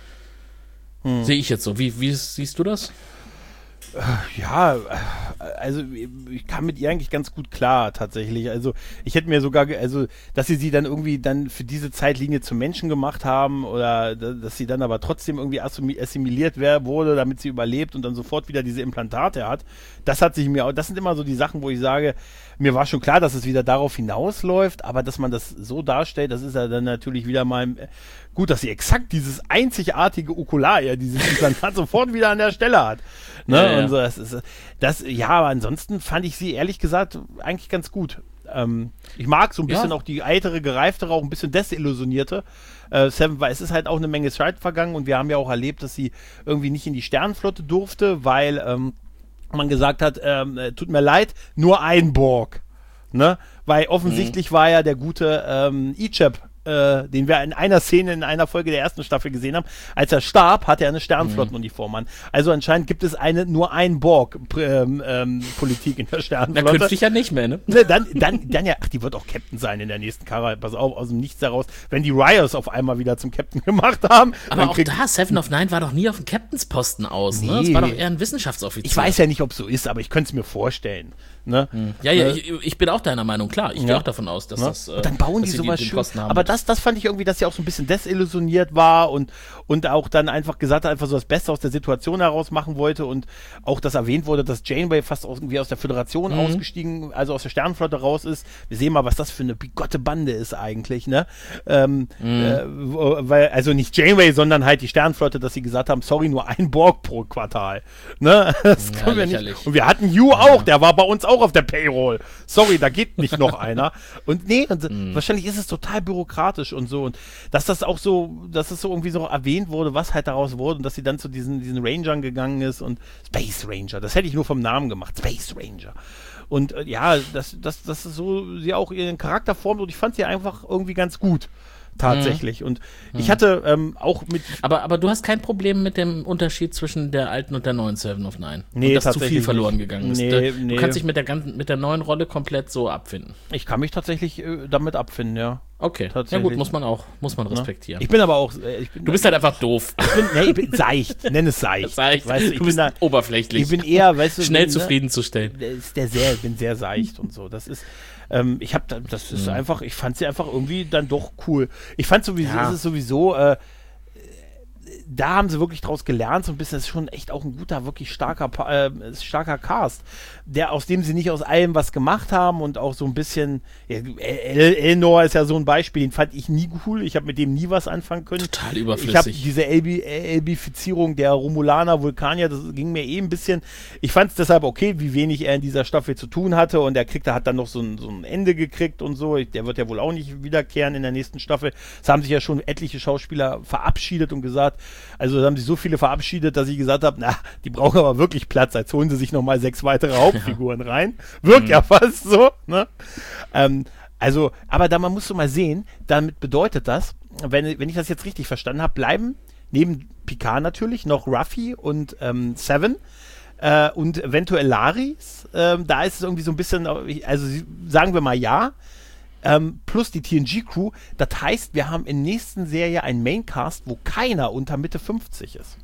Hm. Sehe ich jetzt so. Wie, wie siehst du das? Ja, also ich kam mit ihr eigentlich ganz gut klar, tatsächlich. Also ich hätte mir sogar, also dass sie sie dann irgendwie dann für diese Zeitlinie zum Menschen gemacht haben oder dass sie dann aber trotzdem irgendwie assimiliert wurde, damit sie überlebt und dann sofort wieder diese Implantate hat, das hat sich mir auch, das sind immer so die Sachen, wo ich sage, mir war schon klar, dass es wieder darauf hinausläuft, aber dass man das so darstellt, das ist ja dann natürlich wieder mal gut, dass sie exakt dieses einzigartige Okular, ja, dieses Implantat sofort wieder an der Stelle hat. Ne? Ja, ja. Und so, das ist, das, ja, aber ansonsten fand ich sie ehrlich gesagt eigentlich ganz gut. Ähm, ich mag so ein bisschen ja. auch die ältere, gereiftere, auch ein bisschen desillusionierte. Äh, Seven, weil es ist halt auch eine Menge Zeit vergangen und wir haben ja auch erlebt, dass sie irgendwie nicht in die Sternenflotte durfte, weil ähm, man gesagt hat, ähm, tut mir leid, nur ein Borg. Ne? Weil offensichtlich mhm. war ja der gute ähm, Icheb, äh, den wir in einer Szene in einer Folge der ersten Staffel gesehen haben, als er starb, hatte er eine Sternenflottenuniform an. Also anscheinend gibt es eine nur ein Borg-Politik ähm, ähm, in der Sternenflotte. Na, künftig ja nicht mehr, ne? ne dann, dann, dann ja, ach, die wird auch Captain sein in der nächsten Karre. Pass auf, aus dem Nichts heraus. Wenn die Ryers auf einmal wieder zum Captain gemacht haben. Aber auch da, Seven of Nine war doch nie auf dem Captainsposten aus, nee. ne? Es war doch eher ein Wissenschaftsoffizier. Ich weiß ja nicht, ob es so ist, aber ich könnte es mir vorstellen. Ne? Hm. Ja, ja, äh, ich, ich bin auch deiner Meinung, klar. Ich ja. gehe auch davon aus, dass ja. das. Äh, und dann bauen die sowas schön. Aber das, das fand ich irgendwie, dass sie auch so ein bisschen desillusioniert war und, und auch dann einfach gesagt hat, einfach so das Beste aus der Situation heraus machen wollte und auch das erwähnt wurde, dass Janeway fast aus, irgendwie aus der Föderation mhm. ausgestiegen, also aus der Sternenflotte raus ist. Wir sehen mal, was das für eine bigotte Bande ist eigentlich, ne? Ähm, mhm. äh, weil, also nicht Janeway, sondern halt die Sternenflotte, dass sie gesagt haben, sorry, nur ein Borg pro Quartal. Ne? Das ja, können wir nicht. Und wir hatten Hugh ja. auch, der war bei uns auch auf der Payroll. Sorry, da geht nicht noch einer. Und nee, und mm. wahrscheinlich ist es total bürokratisch und so. Und dass das auch so, dass es so irgendwie so erwähnt wurde, was halt daraus wurde und dass sie dann zu diesen, diesen Rangern gegangen ist und Space Ranger, das hätte ich nur vom Namen gemacht. Space Ranger. Und äh, ja, das, das, das ist so, sie auch ihren Charakter formt und ich fand sie einfach irgendwie ganz gut. Tatsächlich. Mhm. Und ich hatte ähm, auch mit. Aber, aber du hast kein Problem mit dem Unterschied zwischen der alten und der neuen Seven of Nine. Nee, und dass zu viel verloren gegangen ist. Nee, du, nee. du kannst dich mit der ganzen, mit der neuen Rolle komplett so abfinden. Ich kann mich tatsächlich äh, damit abfinden, ja. Okay. Ja gut, muss man auch, muss man respektieren. Ich bin aber auch. Äh, ich bin, du bist halt einfach doof. Ich bin, nee, ich bin seicht. Nenn es seicht. seicht. Weißt du, ich du bist bin da, oberflächlich. Ich bin eher, weißt du, schnell bin, zufriedenzustellen. Ne, ist der sehr, ich bin sehr seicht und so. Das ist. Ähm, ich habe, das ist mhm. einfach, ich fand sie einfach irgendwie dann doch cool. Ich fand sowieso, ja. ist es sowieso, äh, da haben sie wirklich draus gelernt, so ein bisschen, das ist schon echt auch ein guter, wirklich starker, äh, starker Cast, der, aus dem sie nicht aus allem was gemacht haben und auch so ein bisschen, ja, El- Elnor ist ja so ein Beispiel, den fand ich nie cool, ich habe mit dem nie was anfangen können. Total überflüssig. Ich habe diese Elbi- Elbifizierung der Romulaner, Vulkanier, das ging mir eh ein bisschen, ich fand es deshalb okay, wie wenig er in dieser Staffel zu tun hatte und er kriegt, er hat dann noch so ein, so ein Ende gekriegt und so, der wird ja wohl auch nicht wiederkehren in der nächsten Staffel. Es haben sich ja schon etliche Schauspieler verabschiedet und gesagt, also da haben sich so viele verabschiedet, dass ich gesagt habe, na, die brauchen aber wirklich Platz, als holen sie sich nochmal sechs weitere Hauptfiguren ja. rein. Wirkt mhm. ja fast so, ne? Ähm, also, aber da man muss so mal sehen, damit bedeutet das, wenn, wenn ich das jetzt richtig verstanden habe, bleiben neben Picard natürlich noch Ruffy und ähm, Seven äh, und eventuell Laris. Ähm, da ist es irgendwie so ein bisschen, also sagen wir mal ja, Ähm, plus die T N G-Crew. Das heißt, wir haben in der nächsten Serie einen Maincast, wo keiner unter Mitte fünfzig ist.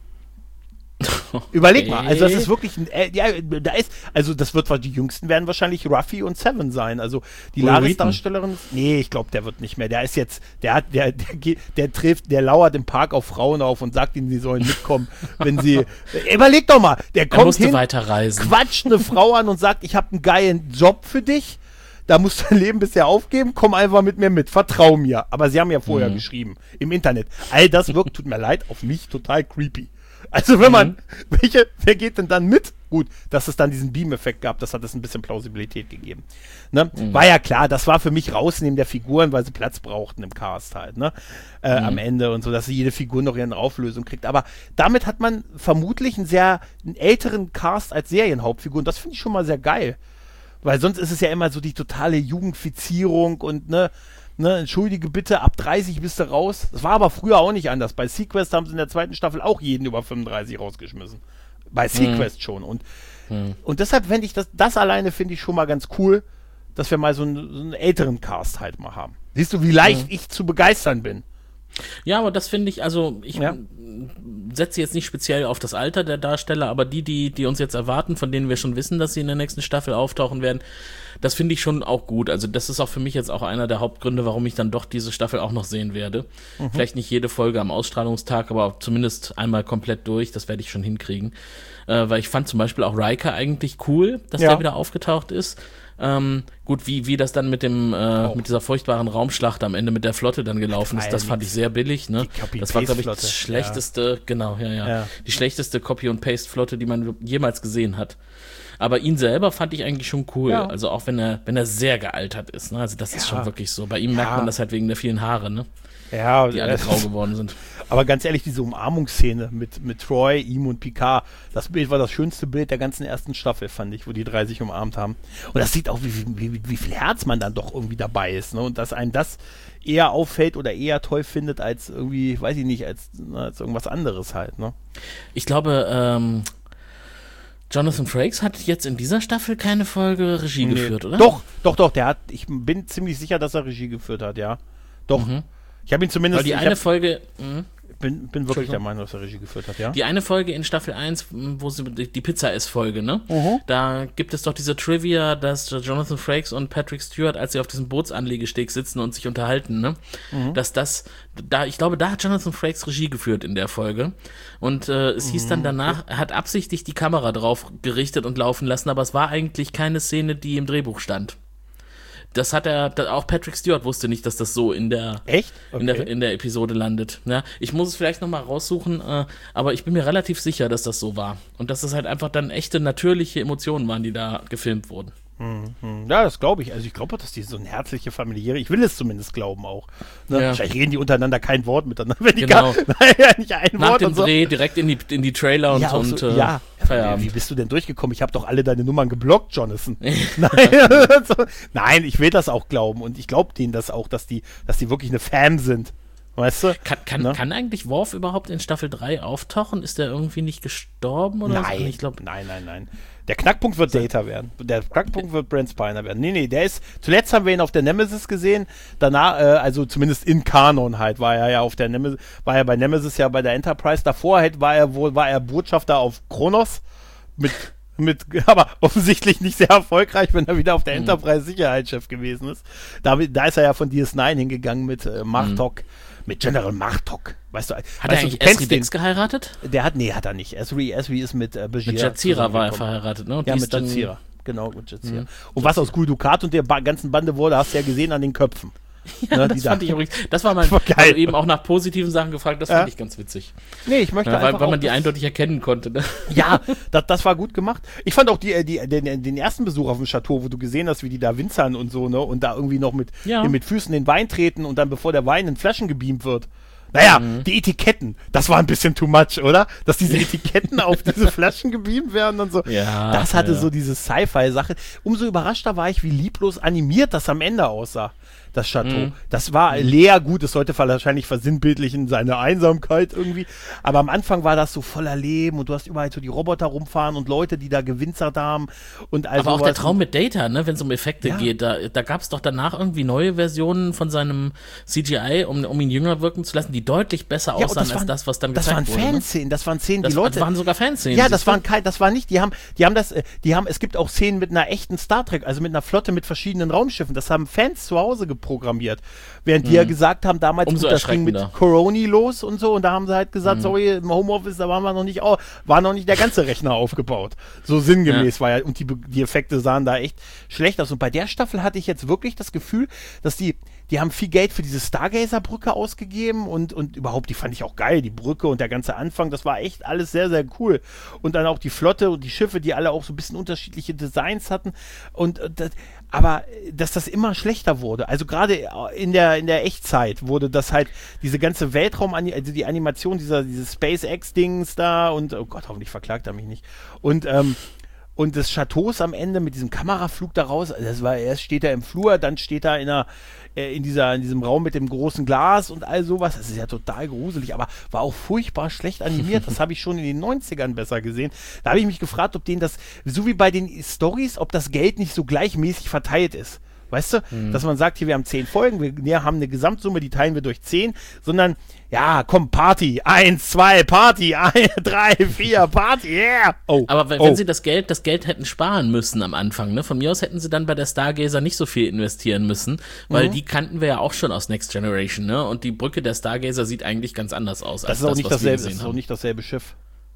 Okay. Überleg mal, also das ist wirklich ein, äh, ja, da ist, also das wird, die Jüngsten werden wahrscheinlich Ruffy und Seven sein, also die Laris-Darstellerin, nee, ich glaube, der wird nicht mehr, der ist jetzt, der hat, der, der, der, der trifft, der lauert im Park auf Frauen auf und sagt ihnen, sie sollen mitkommen, wenn sie, äh, überleg doch mal, der kommt er musste hin, weiterreisen. Quatscht eine Frau an und sagt, ich habe einen geilen Job für dich, da musst du dein Leben bisher aufgeben, komm einfach mit mir mit, vertrau mir. Aber sie haben ja vorher mhm. geschrieben, im Internet. All das wirkt, tut mir leid, auf mich total creepy. Also wenn man, mhm. welche, wer geht denn dann mit? Gut, dass es dann diesen Beam-Effekt gab, das hat es ein bisschen Plausibilität gegeben. Ne? Mhm. War ja klar, das war für mich rausnehmen der Figuren, weil sie Platz brauchten im Cast halt, ne? Äh, mhm. Am Ende und so, dass jede Figur noch ihre Auflösung kriegt. Aber damit hat man vermutlich einen sehr, einen älteren Cast als Serienhauptfigur und das finde ich schon mal sehr geil. Weil sonst ist es ja immer so die totale Jugendfizierung und ne, ne, entschuldige bitte, ab dreißig bist du raus. Das war aber früher auch nicht anders. Bei Sequest haben sie in der zweiten Staffel auch jeden über fünfunddreißig rausgeschmissen. Bei Sequest mhm. schon. Und, mhm. und deshalb fände ich das, das alleine finde ich schon mal ganz cool, dass wir mal so einen, so einen älteren Cast halt mal haben. Siehst du, wie leicht mhm. ich zu begeistern bin? Ja, aber das finde ich, also ich ja. setze jetzt nicht speziell auf das Alter der Darsteller, aber die, die, die uns jetzt erwarten, von denen wir schon wissen, dass sie in der nächsten Staffel auftauchen werden, das finde ich schon auch gut. Also das ist auch für mich jetzt auch einer der Hauptgründe, warum ich dann doch diese Staffel auch noch sehen werde. Mhm. Vielleicht nicht jede Folge am Ausstrahlungstag, aber zumindest einmal komplett durch, das werde ich schon hinkriegen. Äh, weil ich fand zum Beispiel auch Riker eigentlich cool, dass ja. der wieder aufgetaucht ist. Ähm, gut, wie, wie das dann mit dem äh, mit dieser furchtbaren Raumschlacht am Ende mit der Flotte dann gelaufen ist, das fand ich sehr billig, ne? Das war, glaube ich, das schlechteste, ja. genau, ja, ja, ja. Die schlechteste Copy- und Paste-Flotte, die man jemals gesehen hat. Aber ihn selber fand ich eigentlich schon cool, ja. also auch wenn er, wenn er sehr gealtert ist, ne? Also das ja. ist schon wirklich so. Bei ihm ja. merkt man das halt wegen der vielen Haare, ne? Ja, die alle äh, grau geworden sind. Aber ganz ehrlich, diese Umarmungsszene mit, mit Troy, ihm und Picard, das Bild war das schönste Bild der ganzen ersten Staffel, fand ich, wo die drei sich umarmt haben. Und das sieht auch, wie, wie, wie, wie viel Herz man dann doch irgendwie dabei ist, ne? Und dass einem das eher auffällt oder eher toll findet, als irgendwie, weiß ich nicht, als, als irgendwas anderes halt, ne? Ich glaube, ähm, Jonathan Frakes hat jetzt in dieser Staffel keine Folge Regie nee. geführt, oder? Doch, doch, doch, der hat, ich bin ziemlich sicher, dass er Regie geführt hat, ja. Doch. Mhm. Ich habe ihn zumindest... Weil die eine hab, Folge... Mh. bin, bin wirklich der Meinung, dass er Regie geführt hat, ja. Die eine Folge in Staffel eins, wo sie die Pizza-Ess-Folge, ne? Uh-huh. Da gibt es doch diese Trivia, dass Jonathan Frakes und Patrick Stewart, als sie auf diesem Bootsanlegesteg sitzen und sich unterhalten, ne? Uh-huh. Dass das, da, ich glaube, da hat Jonathan Frakes Regie geführt in der Folge. Und äh, es uh-huh. hieß dann danach, er hat absichtlich die Kamera drauf gerichtet und laufen lassen, aber es war eigentlich keine Szene, die im Drehbuch stand. Das hat er, auch Patrick Stewart wusste nicht, dass das so in der, Echt? Okay. in der, in der Episode landet. Ja, ich muss es vielleicht nochmal raussuchen, äh, aber ich bin mir relativ sicher, dass das so war. Und dass das halt einfach dann echte, natürliche Emotionen waren, die da gefilmt wurden. Mhm. Ja, das glaube ich. Also ich glaube, dass die so eine herzliche familiäre, ich will es zumindest glauben auch. Ne? Ja. Wahrscheinlich reden die untereinander kein Wort miteinander. Wenn die genau. gar, ja, nicht ein Nach Wort dem und so. Dreh direkt in die, in die Trailer und, ja, und so, äh, ja. Feierabend. Wie bist du denn durchgekommen? Ich habe doch alle deine Nummern geblockt, Jonathan. Nein, so. Nein, ich will das auch glauben und ich glaube denen das auch, dass die, dass die wirklich eine Fan sind. Weißt du? Kann, kann, ne? kann eigentlich Worf überhaupt in Staffel drei auftauchen? Ist der irgendwie nicht gestorben oder nein, so? Ich glaub, nein, nein, nein. Der Knackpunkt wird Data werden. Der Knackpunkt wird Brent Spiner werden. Nee, nee, der ist, zuletzt haben wir ihn auf der Nemesis gesehen, danach, äh, also zumindest in Kanon halt, war er ja auf der Nemesis, war er bei Nemesis ja bei der Enterprise, davor halt war er wohl, war er Botschafter auf Kronos, mit, mit, aber offensichtlich nicht sehr erfolgreich, wenn er wieder auf der Enterprise Sicherheitschef gewesen ist. Da, da ist er ja von D S neun hingegangen mit äh, Martok, mhm. mit General Martok. Weißt du, Hat weißt er du, eigentlich du kennst Esri den, Dex geheiratet? der hat, nee, hat er nicht. Esri, Esri ist mit äh, Bashir Mit Jazeera war er zusammengekommen. verheiratet, ne? Und Ja, die mit ist dann- Jazeera. Genau, mit Jazeera. Mhm. Und was aus Gul Dukat und der ba- ganzen Bande wurde, hast du ja gesehen an den Köpfen. Ja, Ne, das die fand da- ich übrigens, das war mein, Das war geil. also eben auch nach positiven Sachen gefragt, das Ja. fand ich ganz witzig. Nee, ich möchte Ja, weil, einfach weil auch man die das- eindeutig erkennen konnte. Ne? Ja, das, das war gut gemacht. Ich fand auch die, die, den, den ersten Besuch auf dem Chateau, wo du gesehen hast, wie die da winzern und so, ne? Und da irgendwie noch mit, Ja. mit Füßen in den Wein treten und dann, bevor der Wein in Flaschen gebeamt wird. Naja, Mhm. die Etiketten, das war ein bisschen too much, oder? Dass diese Etiketten auf diese Flaschen gebeamt werden und so. Ja, das hatte ja. so diese Sci-Fi-Sache. Umso überraschter war ich, wie lieblos animiert das am Ende aussah. Das Chateau. Mhm. Das war leer, gut, es sollte wahrscheinlich versinnbildlichen seine Einsamkeit irgendwie. Aber am Anfang war das so voller Leben und du hast überall so die Roboter rumfahren und Leute, die da gewinzert haben und all Aber auch der sowas. Traum mit Data, ne, wenn es um Effekte Ja. geht, da, da gab es doch danach irgendwie neue Versionen von seinem C G I, um, um ihn jünger wirken zu lassen, die deutlich besser Ja, und aussahen das waren- als das, was dann Das waren gezeigt wurde. Ne? Fanszenen, das waren Szenen, Das die Leute. waren sogar Fanszenen. Ja, siehst das du? waren kein, das war nicht, die haben, die haben das, äh, die haben, es gibt auch Szenen mit einer echten Star Trek, also mit einer Flotte mit verschiedenen Raumschiffen, das haben Fans zu Hause geprogrammiert, während die ja gesagt haben, damals Umso gut, das ging mit erschreckender. Coroni los und so, und da haben sie halt gesagt, sorry, im Homeoffice, da waren wir noch nicht, au- war noch nicht der ganze Rechner aufgebaut. So sinngemäß war ja, und die, Be- die Effekte sahen da echt schlecht aus. Und bei der Staffel hatte ich jetzt wirklich das Gefühl, dass die, die haben viel Geld für diese Stargazer-Brücke ausgegeben und, und überhaupt, die fand ich auch geil, die Brücke und der ganze Anfang, das war echt alles sehr, sehr cool. Und dann auch die Flotte und die Schiffe, die alle auch so ein bisschen unterschiedliche Designs hatten. Und äh, das, aber äh, dass das immer schlechter wurde. Also gerade in der, in der Echtzeit wurde das halt, diese ganze Weltraum, also die Animation dieser, dieses SpaceX-Dings da und, oh Gott, hoffentlich verklagt er mich nicht. Und, ähm, und des Chateaus am Ende mit diesem Kameraflug da raus, das war, erst steht er im Flur, dann steht er in, einer, äh, in, dieser, in diesem Raum mit dem großen Glas und all sowas. Das ist ja total gruselig, aber war auch furchtbar schlecht animiert. Das habe ich schon in den neunzigern besser gesehen. Da habe ich mich gefragt, ob denen das, so wie bei den Storys, ob das Geld nicht so gleichmäßig verteilt ist. Weißt du, Mhm. dass man sagt, hier, wir haben zehn Folgen, wir, wir haben eine Gesamtsumme, die teilen wir durch zehn, sondern, ja, komm, Party, eins, zwei, Party, ein, drei, vier, Party, yeah. Oh, Aber wenn, oh. wenn sie das Geld, das Geld hätten sparen müssen am Anfang, ne? Von mir aus hätten sie dann bei der Stargazer nicht so viel investieren müssen, weil Mhm. die kannten wir ja auch schon aus Next Generation, ne? Und die Brücke der Stargazer sieht eigentlich ganz anders aus Das als ist auch das, nicht was wir dasselbe, das gesehen ist auch haben. nicht dasselbe Schiff.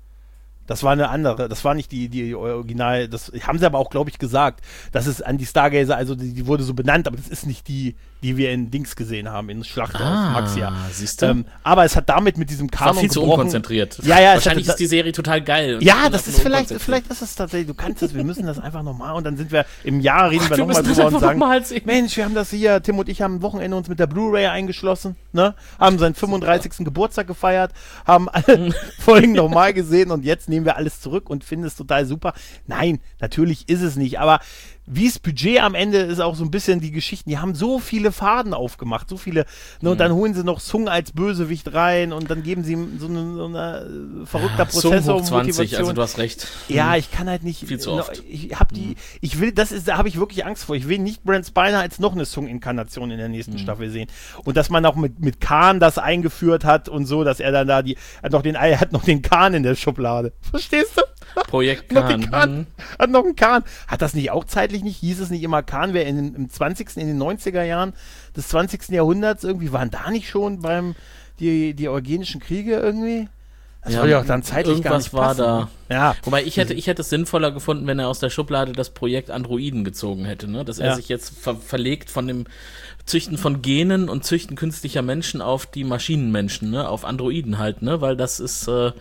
Das war eine andere, das war nicht die, die Original, das haben sie aber auch, glaube ich, gesagt. Das ist an die Stargazer, also die, die wurde so benannt, aber das ist nicht die, die wir in Dings gesehen haben, in Schlacht Ah, auf Maxia. siehst du? Ähm, aber es hat damit mit diesem Das war Kanon viel zu gebrochen. unkonzentriert. Ja, ja, es Wahrscheinlich hatte- ist die Serie total geil. und Ja, einfach das nur ist vielleicht, unkonzentriert. vielleicht ist es tatsächlich, du kannst es, wir müssen das einfach nochmal und dann sind wir im Jahr, reden Gott, wir wir nochmal müssen das drüber und einfach sagen, noch mal sehen. Mensch, wir haben das hier, Tim und ich haben am Wochenende uns mit der Blu-ray eingeschlossen, ne, haben seinen fünfunddreißigsten Geburtstag gefeiert, haben alle Folgen nochmal gesehen und jetzt nehmen wir alles zurück und finden es total super. Nein, natürlich ist es nicht, aber wie das Budget am Ende ist auch so ein bisschen die Geschichten, die haben so viele Faden aufgemacht, so viele, ne, und dann holen sie noch Sung als Bösewicht rein und dann geben sie ihm so eine, so eine äh, verrückter Sum Prozessor hoch und zwanzig, Motivation. also du hast recht. Ja, ich kann halt nicht. Viel zu äh, oft. Ich habe die. Ich will, das ist, da habe ich wirklich Angst vor. Ich will nicht Brent Spiner als noch eine Sung-Inkarnation in der nächsten Staffel sehen. Und dass man auch mit mit Khan das eingeführt hat und so, dass er dann da die hat noch den er hat noch den Khan in der Schublade. Verstehst du? Projekt Noch den Khan. Khan. Mhm. Hat noch einen Khan. Hat das nicht auch zeitlich nicht? Hieß es nicht immer, Khan wäre in den- im zwanzigsten in den neunziger Jahren des zwanzigsten Jahrhunderts irgendwie, waren da nicht schon beim die die eugenischen Kriege irgendwie? Das Ja, soll ja auch dann zeitlich gar irgendwas nicht war passen. da. Ja. Wobei ich hätte, ich hätte es sinnvoller gefunden, wenn er aus der Schublade das Projekt Androiden gezogen hätte, ne? Dass er Ja. sich jetzt ver verlegt von dem Züchten von Genen und Züchten künstlicher Menschen auf die Maschinenmenschen, ne? Auf Androiden halt, ne? Weil das ist äh,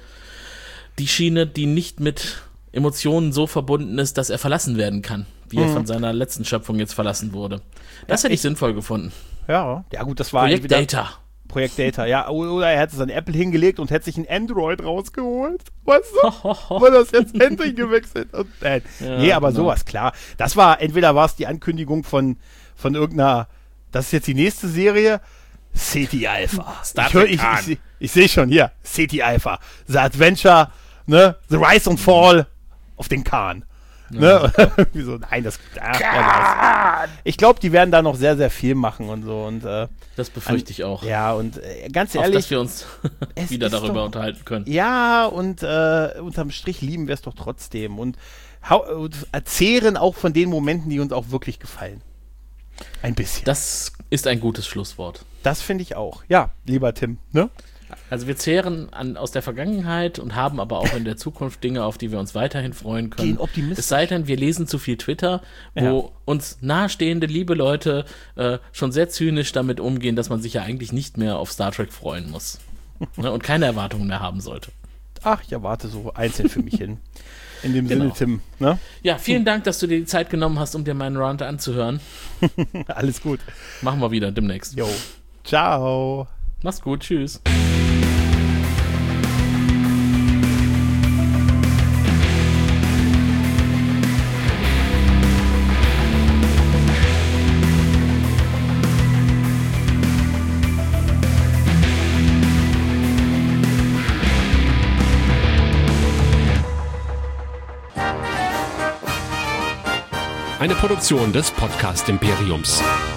die Schiene, die nicht mit Emotionen so verbunden ist, dass er verlassen werden kann, wie er von seiner letzten Schöpfung jetzt verlassen wurde. Das Ja, hätte ich ich- sinnvoll gefunden. Ja, ja gut, das war Projekt entweder- Data. Projekt Data, ja. Oder er hätte es an Apple hingelegt und hätte sich ein Android rausgeholt. Weißt du? Weil das jetzt endlich gewechselt hat. Äh, Ja, nee, aber genau. sowas, klar. Das war, entweder war es die Ankündigung von, von irgendeiner, das ist jetzt die nächste Serie, City Alpha. Star ich hör- Trek ich, Khan. ich, ich, ich sehe schon hier, City Alpha. The Adventure, ne? The Rise and Fall auf den Khan. Ne? Irgendwie so, nein, das, ach, wer weiß. Ich glaube, die werden da noch sehr, sehr viel machen und so. Und, äh, Das befürchte ich auch. ja, und äh, ganz Auf ehrlich, dass wir uns es wieder ist darüber doch- unterhalten können. ja, und äh, unterm Strich lieben wir es doch trotzdem und, hau- und erzählen auch von den Momenten, die uns auch wirklich gefallen. Ein bisschen. Das ist ein gutes Schlusswort. Das finde ich auch. Ja, lieber Tim, ne? Also wir zehren an, aus der Vergangenheit und haben aber auch in der Zukunft Dinge, auf die wir uns weiterhin freuen können. Gehen optimistisch. Es sei denn, wir lesen zu viel Twitter, wo Ja. uns nahestehende, liebe Leute äh, schon sehr zynisch damit umgehen, dass man sich ja eigentlich nicht mehr auf Star Trek freuen muss. Ne, und keine Erwartungen mehr haben sollte. Ach, ich erwarte so einzeln für mich hin. In dem Genau. Sinne, Tim, ne? Ja, vielen Dank, dass du dir die Zeit genommen hast, um dir meinen Rant anzuhören. Alles gut. Machen wir wieder demnächst. Jo. Ciao. Mach's gut, tschüss. Eine Produktion des Podcast Imperiums.